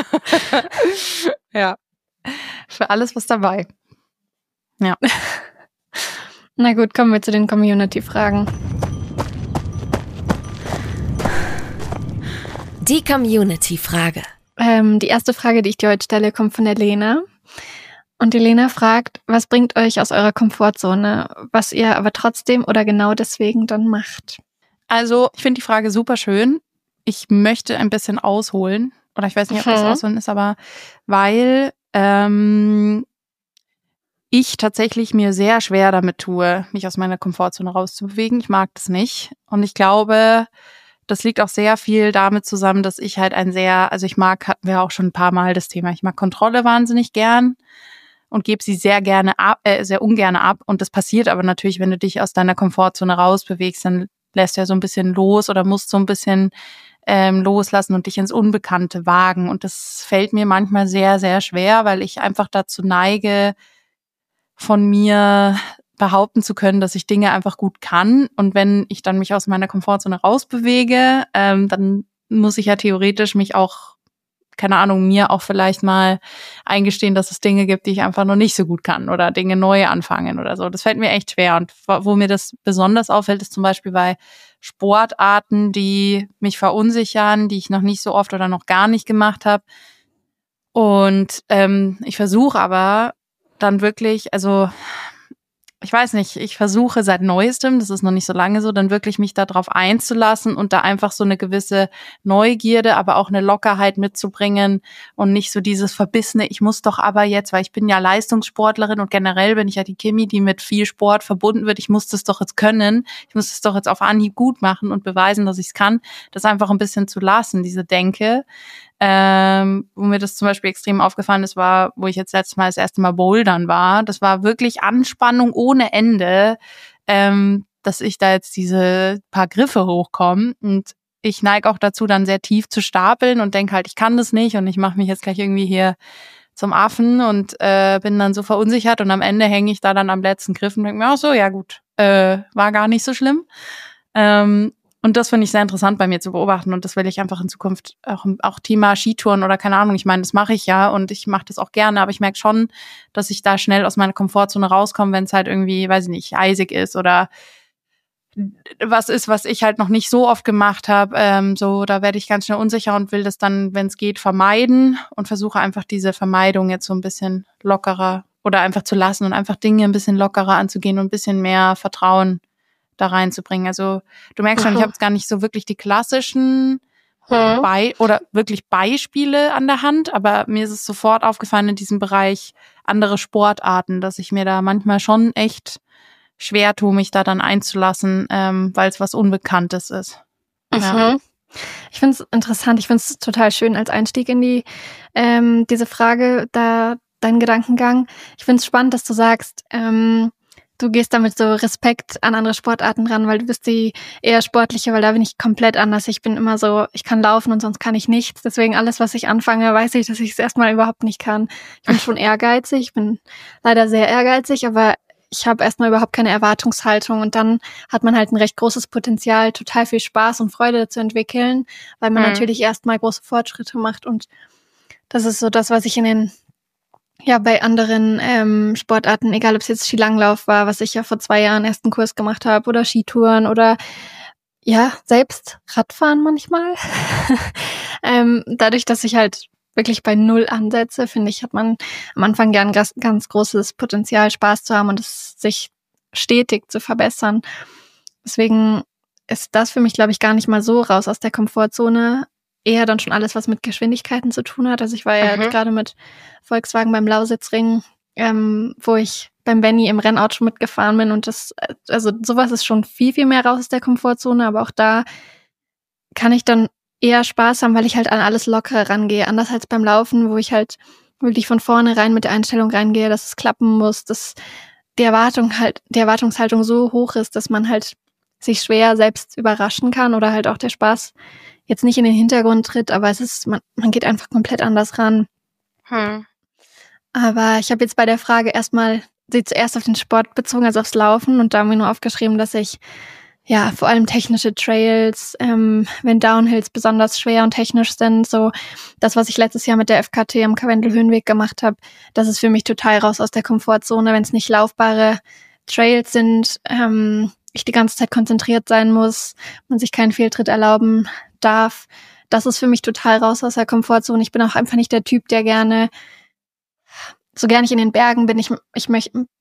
Ja. Für alles was dabei. Ja. Na gut, kommen wir zu den Community-Fragen. Die Community-Frage. Ähm, die erste Frage, die ich dir heute stelle, kommt von der Lena. Und die Lena fragt, was bringt euch aus eurer Komfortzone, was ihr aber trotzdem oder genau deswegen dann macht? Also, ich finde die Frage super schön. Ich möchte ein bisschen ausholen. Oder ich weiß nicht, ob das Mhm. Ausholen ist, aber weil ähm, ich tatsächlich mir sehr schwer damit tue, mich aus meiner Komfortzone rauszubewegen. Ich mag das nicht. Und ich glaube, das liegt auch sehr viel damit zusammen, dass ich halt ein sehr, also ich mag, hatten wir auch schon ein paar Mal das Thema, ich mag Kontrolle wahnsinnig gern und gebe sie sehr gerne ab, äh, sehr ungern ab. Und das passiert aber natürlich, wenn du dich aus deiner Komfortzone rausbewegst, dann lässt du ja so ein bisschen los oder musst so ein bisschen ähm, loslassen und dich ins Unbekannte wagen. Und das fällt mir manchmal sehr, sehr schwer, weil ich einfach dazu neige, von mir behaupten zu können, dass ich Dinge einfach gut kann. Und wenn ich dann mich aus meiner Komfortzone rausbewege, ähm, dann muss ich ja theoretisch mich auch, keine Ahnung, mir auch vielleicht mal eingestehen, dass es Dinge gibt, die ich einfach noch nicht so gut kann oder Dinge neu anfangen oder so. Das fällt mir echt schwer. Und wo mir das besonders auffällt, ist zum Beispiel bei Sportarten, die mich verunsichern, die ich noch nicht so oft oder noch gar nicht gemacht habe. Und ähm, ich versuche aber dann wirklich, also ich weiß nicht, ich versuche seit Neuestem, das ist noch nicht so lange so, dann wirklich mich darauf einzulassen und da einfach so eine gewisse Neugierde, aber auch eine Lockerheit mitzubringen und nicht so dieses verbissene, ich muss doch aber jetzt, weil ich bin ja Leistungssportlerin und generell bin ich ja die Kimi, die mit viel Sport verbunden wird, ich muss das doch jetzt können, ich muss das doch jetzt auf Anhieb gut machen und beweisen, dass ich es kann, das einfach ein bisschen zu lassen, diese Denke. Ähm, wo mir das zum Beispiel extrem aufgefallen ist, war, wo ich jetzt letztes Mal das erste Mal bouldern war. Das war wirklich Anspannung ohne Ende, ähm, dass ich da jetzt diese paar Griffe hochkomme. Und ich neige auch dazu, dann sehr tief zu stapeln und denke halt, ich kann das nicht und ich mache mich jetzt gleich irgendwie hier zum Affen und äh, bin dann so verunsichert und am Ende hänge ich da dann am letzten Griff und denke mir, ach so, ja gut, äh, war gar nicht so schlimm. Ähm, Und das finde ich sehr interessant bei mir zu beobachten und das will ich einfach in Zukunft auch, auch Thema Skitouren oder keine Ahnung, ich meine, das mache ich ja und ich mache das auch gerne, aber ich merke schon, dass ich da schnell aus meiner Komfortzone rauskomme, wenn es halt irgendwie, weiß ich nicht, eisig ist oder was ist, was ich halt noch nicht so oft gemacht habe. Ähm, so, da werde ich ganz schnell unsicher und will das dann, wenn es geht, vermeiden und versuche einfach diese Vermeidung jetzt so ein bisschen lockerer oder einfach zu lassen und einfach Dinge ein bisschen lockerer anzugehen und ein bisschen mehr Vertrauen da reinzubringen. Also du merkst schon, ich habe jetzt gar nicht so wirklich die klassischen hm. Bei- oder wirklich Beispiele an der Hand, aber mir ist es sofort aufgefallen in diesem Bereich andere Sportarten, dass ich mir da manchmal schon echt schwer tue, mich da dann einzulassen, ähm, weil es was Unbekanntes ist. Mhm. Ja. Ich finde es interessant, ich finde es total schön als Einstieg in die ähm, diese Frage, da dein Gedankengang. Ich finde es spannend, dass du sagst, ähm, du gehst damit so Respekt an andere Sportarten ran, weil du bist die eher sportliche, weil da bin ich komplett anders. Ich bin immer so, ich kann laufen und sonst kann ich nichts. Deswegen alles, was ich anfange, weiß ich, dass ich es erstmal überhaupt nicht kann. Ich bin schon ehrgeizig, ich bin leider sehr ehrgeizig, aber ich habe erstmal überhaupt keine Erwartungshaltung und dann hat man halt ein recht großes Potenzial, total viel Spaß und Freude zu entwickeln, weil man mhm. natürlich erstmal große Fortschritte macht und das ist so das, was ich in den Ja, bei anderen ähm, Sportarten, egal ob es jetzt Skilanglauf war, was ich ja vor zwei Jahren erst einen Kurs gemacht habe, oder Skitouren oder ja, selbst Radfahren manchmal. ähm, dadurch, dass ich halt wirklich bei Null ansetze, finde ich, hat man am Anfang ja ein ganz, ganz großes Potenzial, Spaß zu haben und es sich stetig zu verbessern. Deswegen ist das für mich, glaube ich, gar nicht mal so raus aus der Komfortzone. Eher dann schon alles, was mit Geschwindigkeiten zu tun hat. Also ich war ja mhm. jetzt gerade mit Volkswagen beim Lausitzring, ähm, wo ich beim Benny im Rennauto mitgefahren bin und das, also sowas ist schon viel, viel mehr raus aus der Komfortzone, aber auch da kann ich dann eher Spaß haben, weil ich halt an alles locker rangehe. Anders als beim Laufen, wo ich halt wirklich von vornherein mit der Einstellung reingehe, dass es klappen muss, dass die Erwartung halt, die Erwartungshaltung so hoch ist, dass man halt sich schwer selbst überraschen kann oder halt auch der Spaß jetzt nicht in den Hintergrund tritt, aber es ist, man, man geht einfach komplett anders ran. Hm. Aber ich habe jetzt bei der Frage erstmal sie zuerst auf den Sport bezogen, also aufs Laufen und da haben wir nur aufgeschrieben, dass ich ja vor allem technische Trails, ähm, wenn Downhills besonders schwer und technisch sind, so das, was ich letztes Jahr mit der F K T am Karwendel-Höhenweg gemacht habe, das ist für mich total raus aus der Komfortzone, wenn es nicht laufbare Trails sind, ähm, ich die ganze Zeit konzentriert sein muss, man sich keinen Fehltritt erlauben darf. Das ist für mich total raus aus der Komfortzone. Ich bin auch einfach nicht der Typ, der gerne, so gerne ich in den Bergen bin, ich, ich möchte,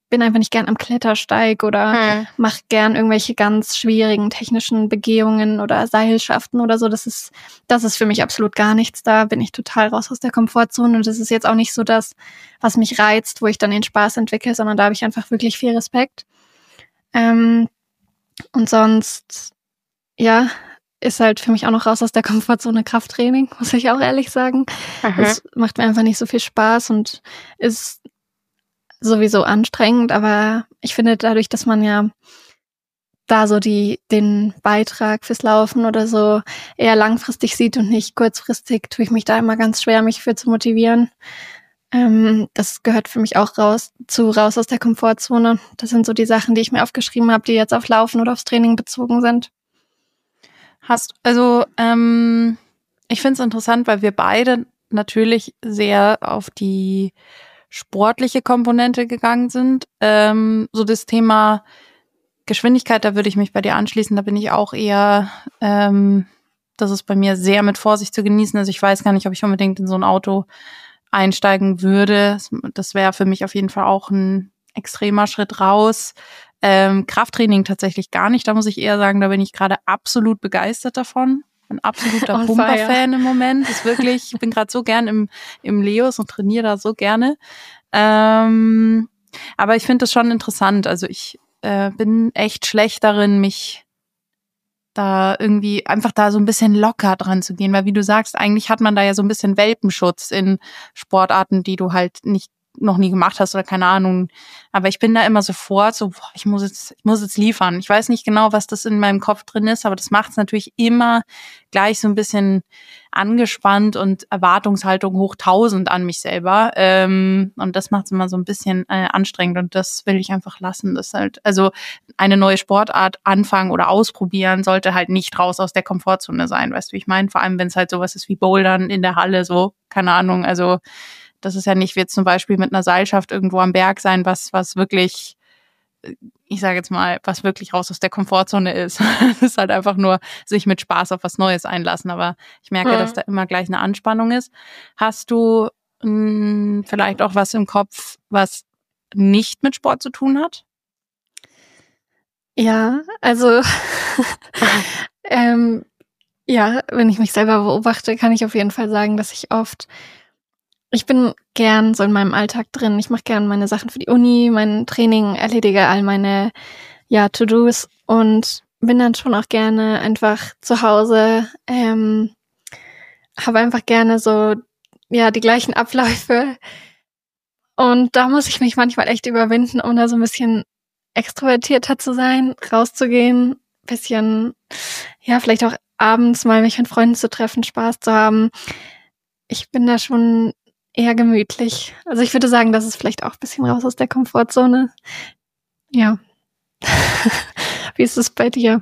bin einfach nicht gern am Klettersteig oder hm. mache gern irgendwelche ganz schwierigen technischen Begehungen oder Seilschaften oder so. Das ist, das ist für mich absolut gar nichts. Da bin ich total raus aus der Komfortzone. Und das ist jetzt auch nicht so das, was mich reizt, wo ich dann den Spaß entwickle, sondern da habe ich einfach wirklich viel Respekt. Ähm, und sonst, ja, ist halt für mich auch noch raus aus der Komfortzone Krafttraining, muss ich auch ehrlich sagen. Es macht mir einfach nicht so viel Spaß und ist sowieso anstrengend, aber ich finde dadurch, dass man ja da so die den Beitrag fürs Laufen oder so eher langfristig sieht und nicht kurzfristig, tue ich mich da immer ganz schwer, mich für zu motivieren. Ähm, das gehört für mich auch raus zu raus aus der Komfortzone. Das sind so die Sachen, die ich mir aufgeschrieben habe, die jetzt auf Laufen oder aufs Training bezogen sind. Hast, also ähm, ich finde es interessant, weil wir beide natürlich sehr auf die sportliche Komponente gegangen sind. Ähm, so das Thema Geschwindigkeit, da würde ich mich bei dir anschließen. Da bin ich auch eher, ähm, das ist bei mir sehr mit Vorsicht zu genießen. Also ich weiß gar nicht, ob ich unbedingt in so ein Auto einsteigen würde. Das wäre für mich auf jeden Fall auch ein extremer Schritt raus. Ähm, Krafttraining tatsächlich gar nicht. Da muss ich eher sagen, da bin ich gerade absolut begeistert davon. Bin absoluter Pumper-Fan im Moment. Ist wirklich, ich bin gerade so gern im, im Leos und trainiere da so gerne. Ähm, aber ich finde das schon interessant. Also ich äh, bin echt schlecht darin, mich da irgendwie einfach da so ein bisschen locker dran zu gehen. Weil wie du sagst, eigentlich hat man da ja so ein bisschen Welpenschutz in Sportarten, die du halt nicht noch nie gemacht hast oder keine Ahnung. Aber ich bin da immer sofort so, boah, ich muss jetzt, ich muss jetzt liefern. Ich weiß nicht genau, was das in meinem Kopf drin ist, aber das macht es natürlich immer gleich so ein bisschen angespannt und Erwartungshaltung hoch tausend an mich selber. Ähm, und das macht es immer so ein bisschen äh, anstrengend und das will ich einfach lassen. Das halt, also eine neue Sportart anfangen oder ausprobieren sollte halt nicht raus aus der Komfortzone sein, weißt du, wie ich meine? Vor allem, wenn es halt sowas ist wie Bouldern in der Halle, so, keine Ahnung, also das ist ja nicht wie jetzt zum Beispiel mit einer Seilschaft irgendwo am Berg sein, was was wirklich, ich sage jetzt mal, was wirklich raus aus der Komfortzone ist. Das ist halt einfach nur sich mit Spaß auf was Neues einlassen. Aber ich merke, mhm. dass da immer gleich eine Anspannung ist. Hast du mh, vielleicht auch was im Kopf, was nicht mit Sport zu tun hat? Ja, also ähm, ja, wenn ich mich selber beobachte, kann ich auf jeden Fall sagen, dass ich oft Ich bin gern so in meinem Alltag drin. Ich mache gern meine Sachen für die Uni, mein Training, erledige all meine ja To-Dos und bin dann schon auch gerne einfach zu Hause. Ähm, habe einfach gerne so ja die gleichen Abläufe. Und da muss ich mich manchmal echt überwinden, um da so ein bisschen extrovertierter zu sein, rauszugehen, bisschen ja vielleicht auch abends mal mich mit Freunden zu treffen, Spaß zu haben. Ich bin da schon eher gemütlich. Also ich würde sagen, das ist vielleicht auch ein bisschen raus aus der Komfortzone. Ja. Wie ist es bei dir?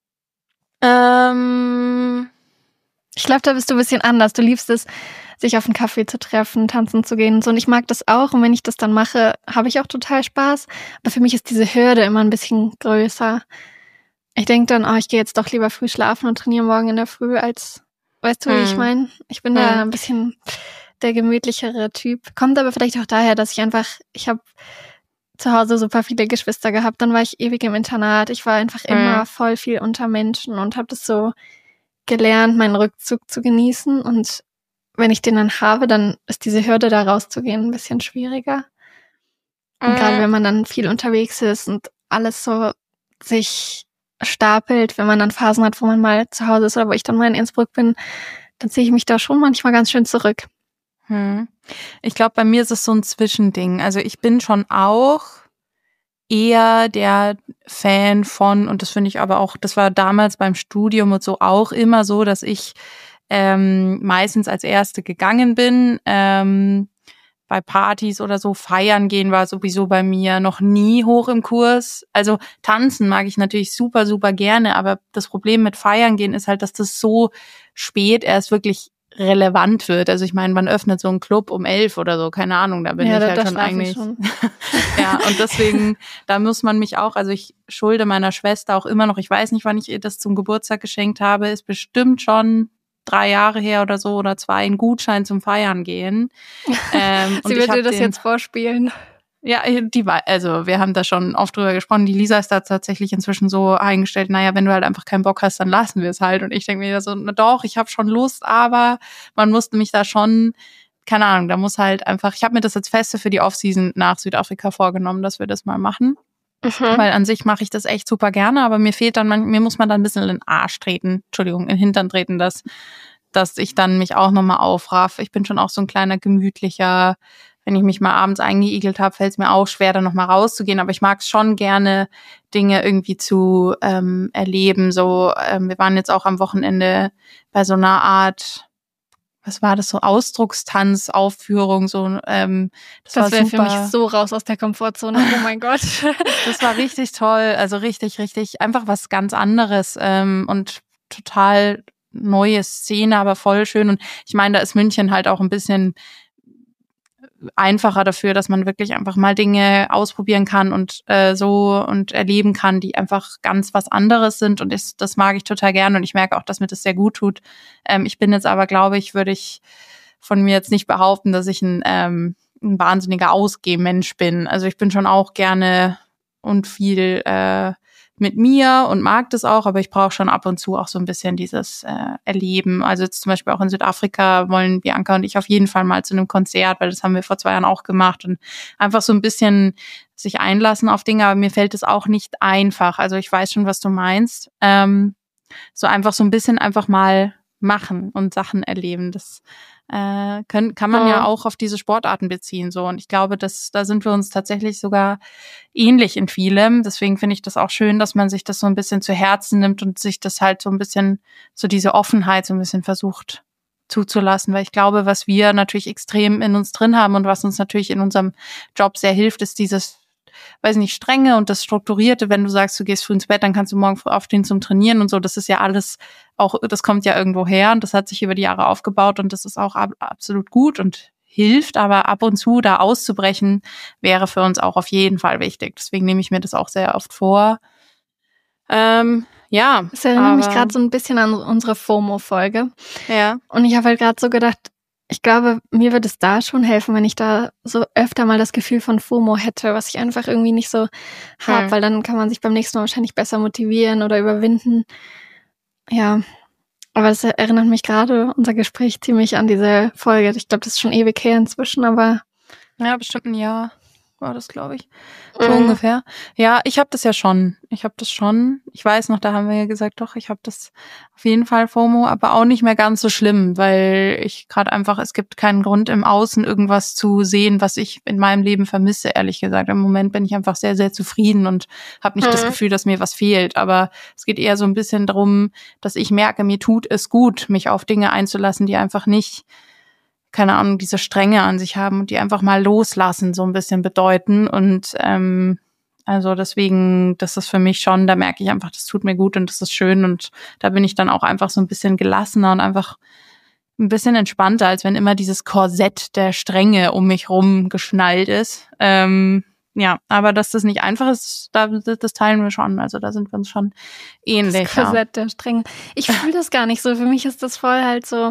Ähm, ich glaube, da bist du ein bisschen anders. Du liebst es, sich auf einen Kaffee zu treffen, tanzen zu gehen und so. Und ich mag das auch. Und wenn ich das dann mache, habe ich auch total Spaß. Aber für mich ist diese Hürde immer ein bisschen größer. Ich denke dann, oh, ich gehe jetzt doch lieber früh schlafen und trainiere morgen in der Früh, als, weißt du, wie hm. ich meine? Ich bin hm. da ein bisschen der gemütlichere Typ. Kommt aber vielleicht auch daher, dass ich einfach, ich habe zu Hause super viele Geschwister gehabt, dann war ich ewig im Internat. Ich war einfach mhm. immer voll viel unter Menschen und habe das so gelernt, meinen Rückzug zu genießen. Und wenn ich den dann habe, dann ist diese Hürde, da rauszugehen, ein bisschen schwieriger. Und mhm. gerade wenn man dann viel unterwegs ist und alles so sich stapelt, wenn man dann Phasen hat, wo man mal zu Hause ist oder wo ich dann mal in Innsbruck bin, dann ziehe ich mich da schon manchmal ganz schön zurück. Hm. Ich glaube, bei mir ist es so ein Zwischending. Also ich bin schon auch eher der Fan von, und das finde ich aber auch, das war damals beim Studium und so auch immer so, dass ich ähm, meistens als Erste gegangen bin. Ähm, bei Partys oder so, feiern gehen war sowieso bei mir noch nie hoch im Kurs. Also tanzen mag ich natürlich super, super gerne, aber das Problem mit feiern gehen ist halt, dass das so spät erst wirklich relevant wird. Also ich meine, man öffnet so einen Club um elf oder so, keine Ahnung, da bin ja, ich da, halt schon eigentlich. Schon. Ja, und deswegen, da muss man mich auch, also ich schulde meiner Schwester auch immer noch, ich weiß nicht, wann ich ihr das zum Geburtstag geschenkt habe, ist bestimmt schon drei Jahre her oder so oder zwei, einen Gutschein zum Feiern gehen. Ähm, Sie wird dir das den, jetzt vorspielen. Ja, die war, also wir haben da schon oft drüber gesprochen. Die Lisa ist da tatsächlich inzwischen so eingestellt, naja, wenn du halt einfach keinen Bock hast, dann lassen wir es halt. Und ich denke mir so, na doch, ich habe schon Lust, aber man musste mich da schon, keine Ahnung, da muss halt einfach, ich habe mir das jetzt feste für die Offseason nach Südafrika vorgenommen, dass wir das mal machen. Mhm. Weil an sich mache ich das echt super gerne, aber mir fehlt dann, man, mir muss man dann ein bisschen in den Arsch treten, Entschuldigung, in den Hintern treten, dass, dass ich dann mich auch nochmal aufraff. Ich bin schon auch so ein kleiner gemütlicher, wenn ich mich mal abends eingeigelt habe, fällt es mir auch schwer, dann nochmal rauszugehen. Aber ich mag es schon gerne, Dinge irgendwie zu ähm, erleben. So, ähm, wir waren jetzt auch am Wochenende bei so einer Art, was war das, so Ausdruckstanz, Aufführung, so. Ähm, das das wäre für mich super. so raus aus der Komfortzone. Oh mein Gott. Das war richtig toll. Also richtig, richtig, einfach was ganz anderes ähm, und total neue Szene, aber voll schön. Und ich meine, da ist München halt auch ein bisschen einfacher dafür, dass man wirklich einfach mal Dinge ausprobieren kann und äh, so und erleben kann, die einfach ganz was anderes sind, und ich, das mag ich total gerne, und ich merke auch, dass mir das sehr gut tut. Ähm, ich bin jetzt aber, glaube ich, würde ich von mir jetzt nicht behaupten, dass ich ein, ähm, ein wahnsinniger Ausgehmensch bin. Also ich bin schon auch gerne und viel äh, mit mir und mag das auch, aber ich brauche schon ab und zu auch so ein bisschen dieses äh, Erleben. Also jetzt zum Beispiel auch in Südafrika wollen Bianca und ich auf jeden Fall mal zu einem Konzert, weil das haben wir vor zwei Jahren auch gemacht, und einfach so ein bisschen sich einlassen auf Dinge, aber mir fällt es auch nicht einfach. Also ich weiß schon, was du meinst. Ähm, so einfach so ein bisschen einfach mal machen und Sachen erleben, das äh, können, kann man ja. ja auch auf diese Sportarten beziehen, so. Und ich glaube, dass da sind wir uns tatsächlich sogar ähnlich in vielem. Deswegen finde ich das auch schön, dass man sich das so ein bisschen zu Herzen nimmt und sich das halt so ein bisschen, so diese Offenheit so ein bisschen versucht zuzulassen. Weil ich glaube, was wir natürlich extrem in uns drin haben und was uns natürlich in unserem Job sehr hilft, ist dieses, weiß nicht, Strenge und das Strukturierte. Wenn du sagst, du gehst früh ins Bett, dann kannst du morgen früh aufstehen zum Trainieren und so. Das ist ja alles auch, das kommt ja irgendwo her, und das hat sich über die Jahre aufgebaut, und das ist auch ab, absolut gut und hilft. Aber ab und zu da auszubrechen, wäre für uns auch auf jeden Fall wichtig. Deswegen nehme ich mir das auch sehr oft vor. Ähm, ja. Das erinnert mich gerade so ein bisschen an unsere FOMO-Folge. Ja. Und ich habe halt gerade so gedacht, ich glaube, mir würde es da schon helfen, wenn ich da so öfter mal das Gefühl von FOMO hätte, was ich einfach irgendwie nicht so habe, hm. weil dann kann man sich beim nächsten Mal wahrscheinlich besser motivieren oder überwinden. Ja, aber das erinnert mich gerade, unser Gespräch, ziemlich an diese Folge. Ich glaube, das ist schon ewig her inzwischen, aber... Ja, bestimmt ein Jahr war das, glaube ich. So mhm. ungefähr. Ja, ich habe das ja schon. Ich habe das schon. Ich weiß noch, da haben wir ja gesagt, doch, ich habe das auf jeden Fall FOMO, aber auch nicht mehr ganz so schlimm, weil ich gerade einfach, es gibt keinen Grund im Außen irgendwas zu sehen, was ich in meinem Leben vermisse, ehrlich gesagt. Im Moment bin ich einfach sehr, sehr zufrieden und habe nicht mhm. das Gefühl, dass mir was fehlt. Aber es geht eher so ein bisschen darum, dass ich merke, mir tut es gut, mich auf Dinge einzulassen, die einfach nicht, keine Ahnung, diese Strenge an sich haben und die einfach mal loslassen so ein bisschen bedeuten. Und ähm, also deswegen, das ist für mich schon, da merke ich einfach, das tut mir gut und das ist schön, und da bin ich dann auch einfach so ein bisschen gelassener und einfach ein bisschen entspannter, als wenn immer dieses Korsett der Strenge um mich rum geschnallt ist. Ähm, ja, aber dass das nicht einfach ist, da, das teilen wir schon. Also da sind wir uns schon ähnlich. Das Korsett ja. der Strenge. Ich fühle das gar nicht so. Für mich ist das voll halt so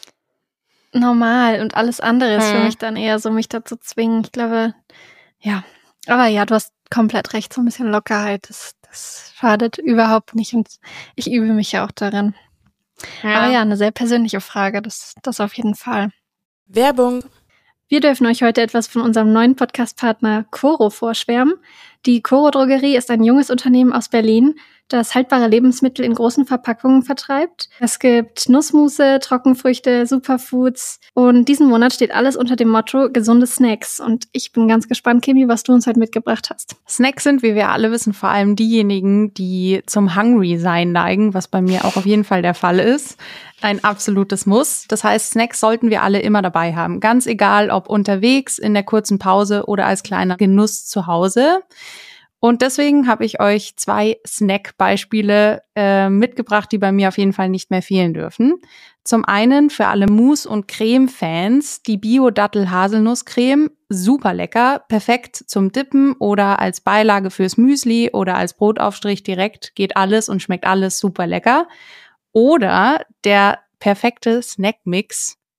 normal, und alles andere ist hm. für mich dann eher so, mich dazu zwingen. Ich glaube, ja. Aber ja, du hast komplett recht, so ein bisschen Lockerheit, das, das schadet überhaupt nicht, und ich übe mich ja auch darin. Ja. Aber ja, eine sehr persönliche Frage, das, das auf jeden Fall. Werbung. Wir dürfen euch heute etwas von unserem neuen Podcast-Partner Coro vorschwärmen. Die Coro Drogerie ist ein junges Unternehmen aus Berlin, das haltbare Lebensmittel in großen Verpackungen vertreibt. Es gibt Nussmusse, Trockenfrüchte, Superfoods, und diesen Monat steht alles unter dem Motto gesunde Snacks. Und ich bin ganz gespannt, Kimi, was du uns heute mitgebracht hast. Snacks sind, wie wir alle wissen, vor allem diejenigen, die zum Hungry-Sein neigen, was bei mir auch auf jeden Fall der Fall ist. Ein absolutes Muss. Das heißt, Snacks sollten wir alle immer dabei haben. Ganz egal, ob unterwegs, in der kurzen Pause oder als kleiner Genuss zu Hause. Und deswegen habe ich euch zwei Snack-Beispiele äh, mitgebracht, die bei mir auf jeden Fall nicht mehr fehlen dürfen. Zum einen für alle Mousse- und Creme-Fans die Bio-Dattel-Haselnuss-Creme. Super lecker, perfekt zum Dippen oder als Beilage fürs Müsli oder als Brotaufstrich direkt. Geht alles und schmeckt alles super lecker. Oder der perfekte Snack-Mix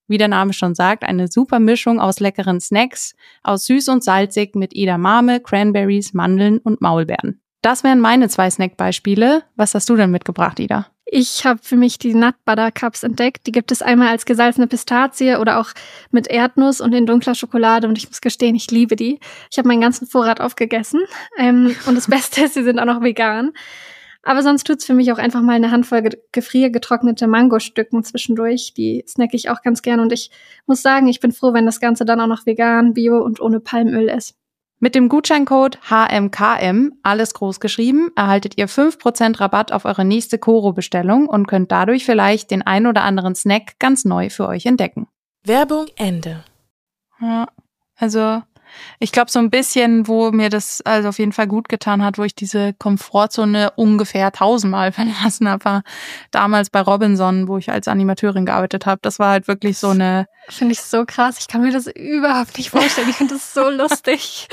Wie der Name schon sagt, eine super Mischung aus leckeren Snacks, aus süß und salzig mit Edamame, Cranberries, Mandeln und Maulbeeren. Das wären meine zwei Snackbeispiele. Was hast du denn mitgebracht, Ida? Ich habe für mich die Nut Butter Cups entdeckt. Die gibt es einmal als gesalzene Pistazie oder auch mit Erdnuss und in dunkler Schokolade. Und ich muss gestehen, ich liebe die. Ich habe meinen ganzen Vorrat aufgegessen. Ähm, und das Beste ist, sie sind auch noch vegan. Aber sonst tut's für mich auch einfach mal eine Handvoll ge- gefriergetrocknete Mangostücken zwischendurch. Die snacke ich auch ganz gern. Und ich muss sagen, ich bin froh, wenn das Ganze dann auch noch vegan, bio und ohne Palmöl ist. Mit dem Gutscheincode H M K M, alles groß geschrieben, erhaltet ihr fünf Prozent Rabatt auf eure nächste Koro-Bestellung und könnt dadurch vielleicht den ein oder anderen Snack ganz neu für euch entdecken. Werbung Ende. Ja, also ich glaube so ein bisschen, wo mir das also auf jeden Fall gut getan hat, wo ich diese Komfortzone ungefähr tausendmal verlassen habe, war damals bei Robinson, wo ich als Animateurin gearbeitet habe. Das war halt wirklich so eine... Finde ich so krass. Ich kann mir das überhaupt nicht vorstellen. Ich finde das so lustig.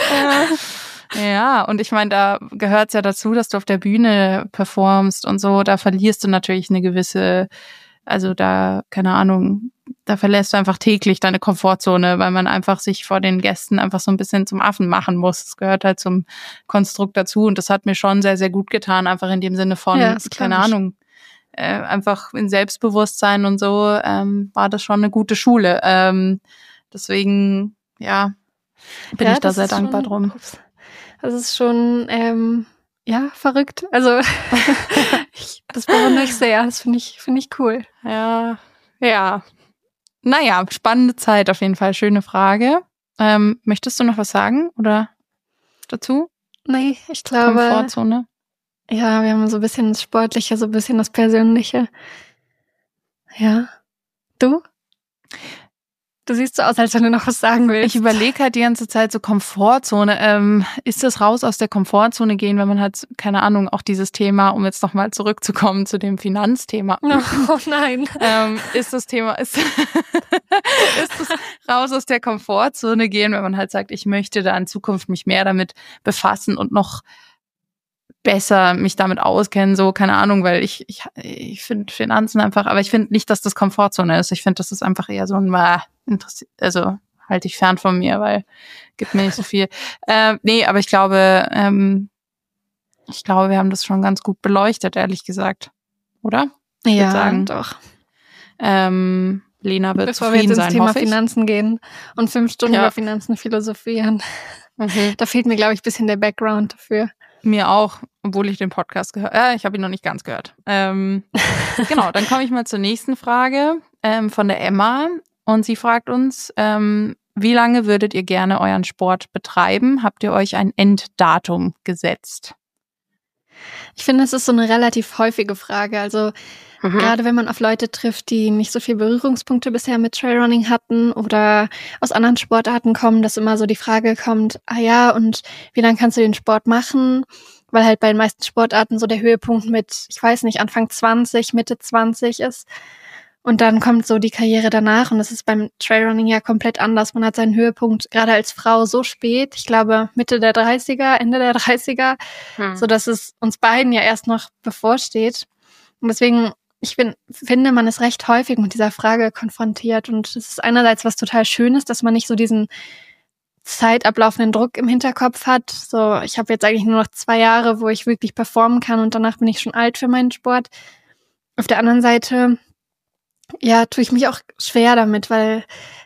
Ja, und ich meine, da gehört es ja dazu, dass du auf der Bühne performst und so. Da verlierst du natürlich eine gewisse, also da, keine Ahnung, da verlässt du einfach täglich deine Komfortzone, weil man einfach sich vor den Gästen einfach so ein bisschen zum Affen machen muss. Das gehört halt zum Konstrukt dazu und das hat mir schon sehr, sehr gut getan, einfach in dem Sinne von, Ja, keine Ahnung, äh, einfach in Selbstbewusstsein und so ähm, war das schon eine gute Schule. Ähm, deswegen, ja, bin Ja, ich da das sehr ist dankbar schon, drum. ups. Das ist schon, ähm, ja, verrückt. Also, ich, das bewundere ich sehr. Das finde ich, finde ich cool. Ja, ja. Naja, spannende Zeit auf jeden Fall. Schöne Frage. Ähm, möchtest du noch was sagen oder dazu? Nee, ich glaube, Komfortzone? ja, wir haben so ein bisschen das Sportliche, so ein bisschen das Persönliche. Ja. Du? Du siehst so aus, als wenn du noch was sagen willst. Ich überlege halt die ganze Zeit so Komfortzone. Ähm, ist das raus aus der Komfortzone gehen, wenn man halt, keine Ahnung, auch dieses Thema, um jetzt nochmal zurückzukommen zu dem Finanzthema. Oh nein. ähm, ist das Thema, ist, ist das raus aus der Komfortzone gehen, wenn man halt sagt, ich möchte da in Zukunft mich mehr damit befassen und noch besser mich damit auskennen, so, keine Ahnung, weil ich ich ich finde Finanzen einfach, aber ich finde nicht, dass das Komfortzone ist. Ich finde, das ist einfach eher so ein, äh, interessiert, also halte ich fern von mir, weil gibt mir nicht so viel. Ähm, nee, aber ich glaube, ähm, ich glaube, wir haben das schon ganz gut beleuchtet, ehrlich gesagt. Oder? Ich Ja, würd sagen. doch. Ähm, Lena wird Bevor wir zufrieden jetzt ins sein, Thema hoffe ich. Finanzen gehen und fünf Stunden Ja. über Finanzen philosophieren. Mhm. Da fehlt mir, glaube ich, ein bisschen der Background dafür. Mir auch, obwohl ich den Podcast gehört habe. Äh, ich habe ihn noch nicht ganz gehört. Ähm, genau, dann komme ich mal zur nächsten Frage ähm, von der Emma. Und sie fragt uns, ähm, wie lange würdet ihr gerne euren Sport betreiben? Habt ihr euch ein Enddatum gesetzt? Ich finde, es ist so eine relativ häufige Frage. Also mhm. gerade wenn man auf Leute trifft, die nicht so viel Berührungspunkte bisher mit Trailrunning hatten oder aus anderen Sportarten kommen, dass immer so die Frage kommt, ah ja, und wie lange kannst du den Sport machen? Weil halt bei den meisten Sportarten so der Höhepunkt mit, ich weiß nicht, Anfang zwanzig, Mitte zwanzig ist. Und dann kommt so die Karriere danach und das ist beim Trailrunning ja komplett anders. Man hat seinen Höhepunkt gerade als Frau so spät, ich glaube Mitte der dreißiger, Ende der dreißiger, hm. so dass es uns beiden ja erst noch bevorsteht. Und deswegen, ich bin, finde, man ist recht häufig mit dieser Frage konfrontiert und es ist einerseits was total Schönes, dass man nicht so diesen zeitablaufenden Druck im Hinterkopf hat. So, ich habe jetzt eigentlich nur noch zwei Jahre, wo ich wirklich performen kann und danach bin ich schon alt für meinen Sport. Auf der anderen Seite ja, tue ich mich auch schwer damit, weil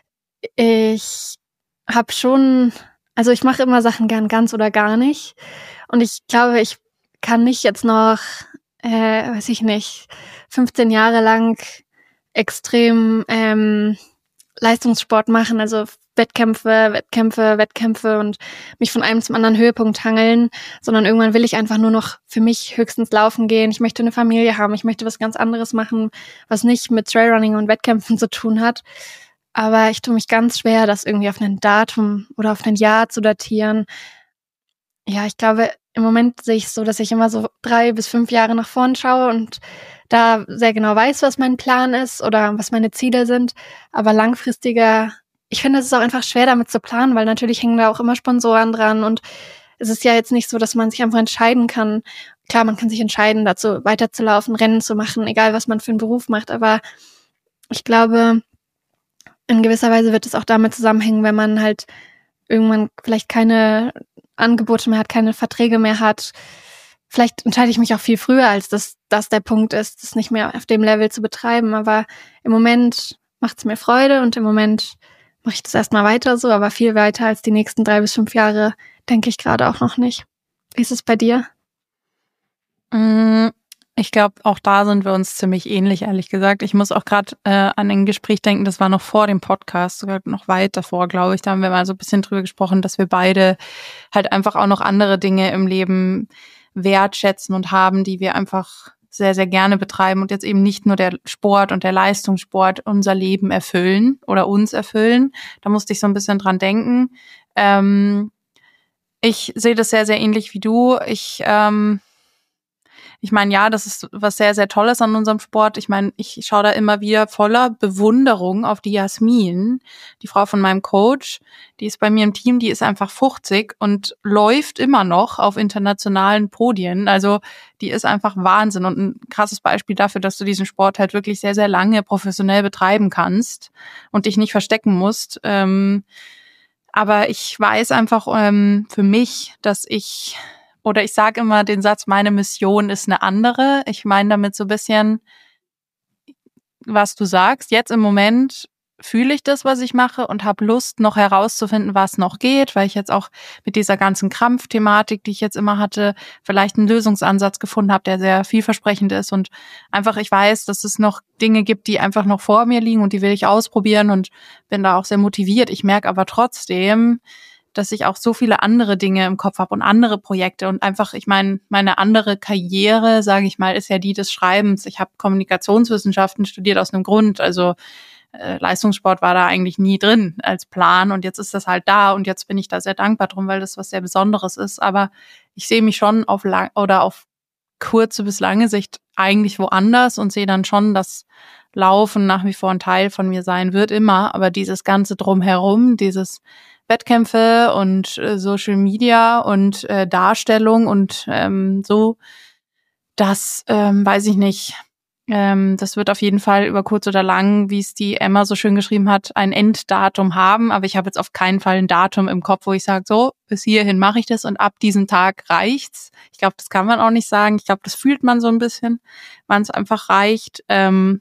ich habe schon, also ich mache immer Sachen gern ganz oder gar nicht. Und ich glaube, ich kann nicht jetzt noch, äh, weiß ich nicht, fünfzehn Jahre lang extrem ähm, Leistungssport machen, also Wettkämpfe, Wettkämpfe, Wettkämpfe und mich von einem zum anderen Höhepunkt hangeln, sondern irgendwann will ich einfach nur noch für mich höchstens laufen gehen. Ich möchte eine Familie haben, ich möchte was ganz anderes machen, was nicht mit Trailrunning und Wettkämpfen zu tun hat. Aber ich tue mich ganz schwer, das irgendwie auf ein Datum oder auf ein Jahr zu datieren. Ja, ich glaube, im Moment sehe ich es so, dass ich immer so drei bis fünf Jahre nach vorn schaue und da sehr genau weiß, was mein Plan ist oder was meine Ziele sind. Aber langfristiger, ich finde, es ist auch einfach schwer, damit zu planen, weil natürlich hängen da auch immer Sponsoren dran und es ist ja jetzt nicht so, dass man sich einfach entscheiden kann. Klar, man kann sich entscheiden, dazu weiterzulaufen, Rennen zu machen, egal was man für einen Beruf macht, aber ich glaube, in gewisser Weise wird es auch damit zusammenhängen, wenn man halt irgendwann vielleicht keine Angebote mehr hat, keine Verträge mehr hat. Vielleicht entscheide ich mich auch viel früher, als dass das der Punkt ist, das nicht mehr auf dem Level zu betreiben. Aber im Moment macht es mir Freude und im Moment mache ich das erstmal weiter so, aber viel weiter als die nächsten drei bis fünf Jahre denke ich gerade auch noch nicht. Wie ist es bei dir? Ich glaube, auch da sind wir uns ziemlich ähnlich, ehrlich gesagt. Ich muss auch gerade äh, an ein Gespräch denken, das war noch vor dem Podcast, sogar noch weit davor, glaube ich. Da haben wir mal so ein bisschen drüber gesprochen, dass wir beide halt einfach auch noch andere Dinge im Leben wertschätzen und haben, die wir einfach sehr, sehr gerne betreiben und jetzt eben nicht nur der Sport und der Leistungssport unser Leben erfüllen oder uns erfüllen. Da musste ich so ein bisschen dran denken. Ähm, ich sehe das sehr, sehr ähnlich wie du. Ich ähm, Ich meine, ja, das ist was sehr, sehr Tolles an unserem Sport. Ich meine, ich schaue da immer wieder voller Bewunderung auf die Jasmin, die Frau von meinem Coach. Die ist bei mir im Team, die ist einfach fünfzig und läuft immer noch auf internationalen Podien. Also die ist einfach Wahnsinn und ein krasses Beispiel dafür, dass du diesen Sport halt wirklich sehr, sehr lange professionell betreiben kannst und dich nicht verstecken musst. Ähm, aber ich weiß einfach ähm, für mich, dass ich Oder ich sage immer den Satz, meine Mission ist eine andere. Ich meine damit so ein bisschen, was du sagst. Jetzt im Moment fühle ich das, was ich mache und habe Lust, noch herauszufinden, was noch geht, weil ich jetzt auch mit dieser ganzen Krampfthematik, die ich jetzt immer hatte, vielleicht einen Lösungsansatz gefunden habe, der sehr vielversprechend ist und einfach ich weiß, dass es noch Dinge gibt, die einfach noch vor mir liegen und die will ich ausprobieren und bin da auch sehr motiviert. Ich merke aber trotzdem, dass ich auch so viele andere Dinge im Kopf habe und andere Projekte und einfach, ich meine, meine andere Karriere, sage ich mal, ist ja die des Schreibens. Ich habe Kommunikationswissenschaften studiert aus einem Grund, also äh, Leistungssport war da eigentlich nie drin als Plan und jetzt ist das halt da und jetzt bin ich da sehr dankbar drum, weil das was sehr Besonderes ist, aber ich sehe mich schon auf lang oder auf kurze bis lange Sicht eigentlich woanders und sehe dann schon, dass Laufen nach wie vor ein Teil von mir sein wird, immer, aber dieses ganze Drumherum, dieses Wettkämpfe und äh, Social Media und äh, Darstellung und ähm, so, das ähm, weiß ich nicht. Ähm, das wird auf jeden Fall über kurz oder lang, wie es die Emma so schön geschrieben hat, ein Enddatum haben. Aber ich habe jetzt auf keinen Fall ein Datum im Kopf, wo ich sage, so, bis hierhin mache ich das und ab diesem Tag reicht's. Ich glaube, das kann man auch nicht sagen. Ich glaube, das fühlt man so ein bisschen, wann es einfach reicht. Ähm,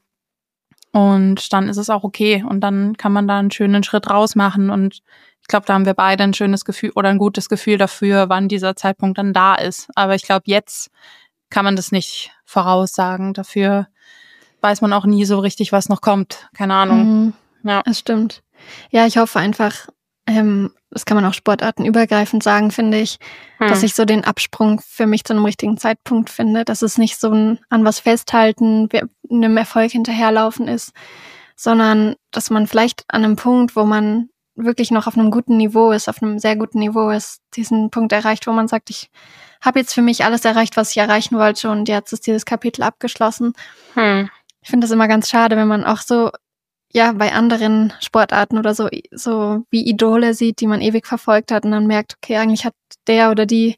und dann ist es auch okay. Und dann kann man da einen schönen Schritt rausmachen und ich glaube, da haben wir beide ein schönes Gefühl oder ein gutes Gefühl dafür, wann dieser Zeitpunkt dann da ist. Aber ich glaube, jetzt kann man das nicht voraussagen. Dafür weiß man auch nie so richtig, was noch kommt. Keine Ahnung. Mhm, ja, das stimmt. Ja, ich hoffe einfach, ähm, das kann man auch sportartenübergreifend sagen, finde ich, hm. dass ich so den Absprung für mich zu einem richtigen Zeitpunkt finde, dass es nicht so ein an was festhalten, einem Erfolg hinterherlaufen ist, sondern dass man vielleicht an einem Punkt, wo man wirklich noch auf einem guten Niveau ist, auf einem sehr guten Niveau ist, diesen Punkt erreicht, wo man sagt, ich habe jetzt für mich alles erreicht, was ich erreichen wollte und jetzt ist dieses Kapitel abgeschlossen. Hm. Ich finde das immer ganz schade, wenn man auch so, ja, bei anderen Sportarten oder so, so wie Idole sieht, die man ewig verfolgt hat und dann merkt, okay, eigentlich hat der oder die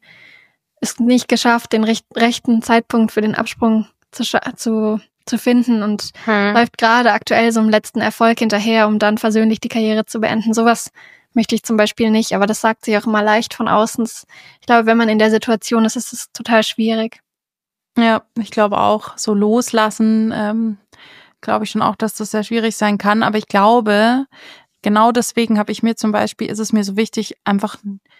es nicht geschafft, den recht, rechten Zeitpunkt für den Absprung zu, zu zu finden und hm. läuft gerade aktuell so im letzten Erfolg hinterher, um dann versöhnlich die Karriere zu beenden. Sowas möchte ich zum Beispiel nicht, aber das sagt sich auch immer leicht von außen. Ich glaube, wenn man in der Situation ist, ist es total schwierig. Ja, ich glaube auch, so loslassen, ähm, glaube ich schon auch, dass das sehr schwierig sein kann, aber ich glaube, genau deswegen habe ich mir zum Beispiel, ist es mir so wichtig, einfach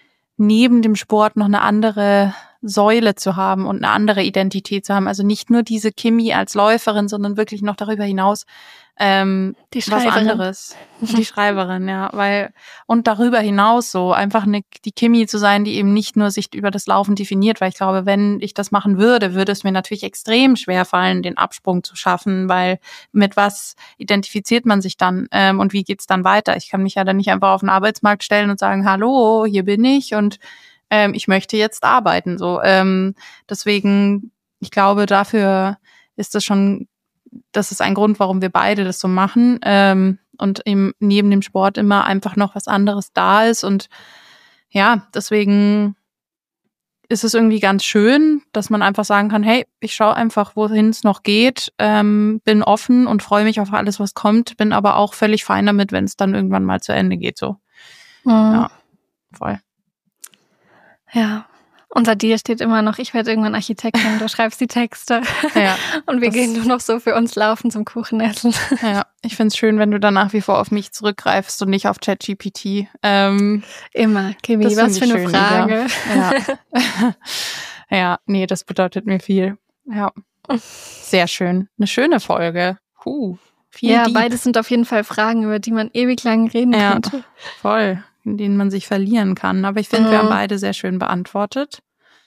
neben dem Sport noch eine andere Säule zu haben und eine andere Identität zu haben. Also nicht nur diese Kimi als Läuferin, sondern wirklich noch darüber hinaus ähm, die was anderes. Die Schreiberin, ja, weil und darüber hinaus so einfach eine, die Kimi zu sein, die eben nicht nur sich über das Laufen definiert, weil ich glaube, wenn ich das machen würde, würde es mir natürlich extrem schwer fallen, den Absprung zu schaffen, weil mit was identifiziert man sich dann ähm, und wie geht's dann weiter? Ich kann mich ja dann nicht einfach auf den Arbeitsmarkt stellen und sagen, hallo, hier bin ich und ähm, ich möchte jetzt arbeiten. So, ähm, deswegen, ich glaube, dafür ist das schon, das ist ein Grund, warum wir beide das so machen ähm, und eben neben dem Sport immer einfach noch was anderes da ist und ja, deswegen ist es irgendwie ganz schön, dass man einfach sagen kann, hey, ich schaue einfach, wohin es noch geht, ähm, bin offen und freue mich auf alles, was kommt, bin aber auch völlig fein damit, wenn es dann irgendwann mal zu Ende geht, so. Mhm. Ja, voll. Ja. Unter dir steht immer noch, ich werde irgendwann Architektin, du schreibst die Texte. Ja, und wir das- gehen nur noch so für uns laufen zum Kuchen essen. Ja, ich find's schön, wenn du dann nach wie vor auf mich zurückgreifst und nicht auf ChatGPT. Ähm, Immer, Kimi, Das was für find eine ich schön, Frage. ja. Ja, nee, das bedeutet mir viel. Ja, sehr schön. Eine schöne Folge. Huh, viel Ja, deep. beides sind auf jeden Fall Fragen, über die man ewig lang reden Ja. könnte. Voll, in denen man sich verlieren kann. Aber ich finde, wir Mhm. haben beide sehr schön beantwortet.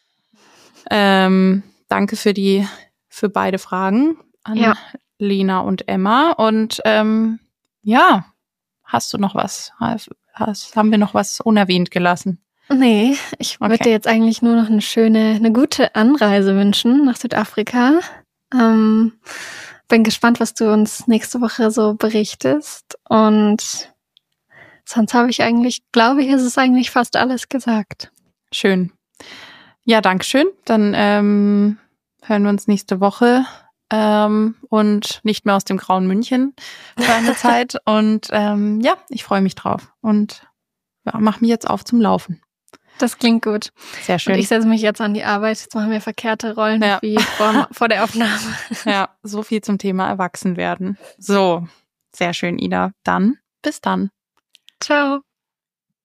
Ähm, danke für die, für beide Fragen an Ja. Lena und Emma. Und ähm, ja, hast du noch was? Hast, haben wir noch was unerwähnt gelassen? Nee, ich würde Okay. dir jetzt eigentlich nur noch eine schöne, eine gute Anreise wünschen nach Südafrika. Ähm, bin gespannt, was du uns nächste Woche so berichtest. Und sonst habe ich eigentlich, glaube ich, ist es eigentlich fast alles gesagt. Schön. Ja, danke schön. Dann ähm, hören wir uns nächste Woche ähm, und nicht mehr aus dem grauen München für eine Zeit. Und ähm, ja, ich freue mich drauf und ja, mach mich jetzt auf zum Laufen. Das klingt gut. Sehr Und schön. ich setze mich jetzt an die Arbeit. Jetzt machen wir verkehrte Rollen Ja. wie vor, vor der Aufnahme. Ja, so viel zum Thema Erwachsenwerden. So, sehr schön, Ida. Dann, bis dann. Ciao.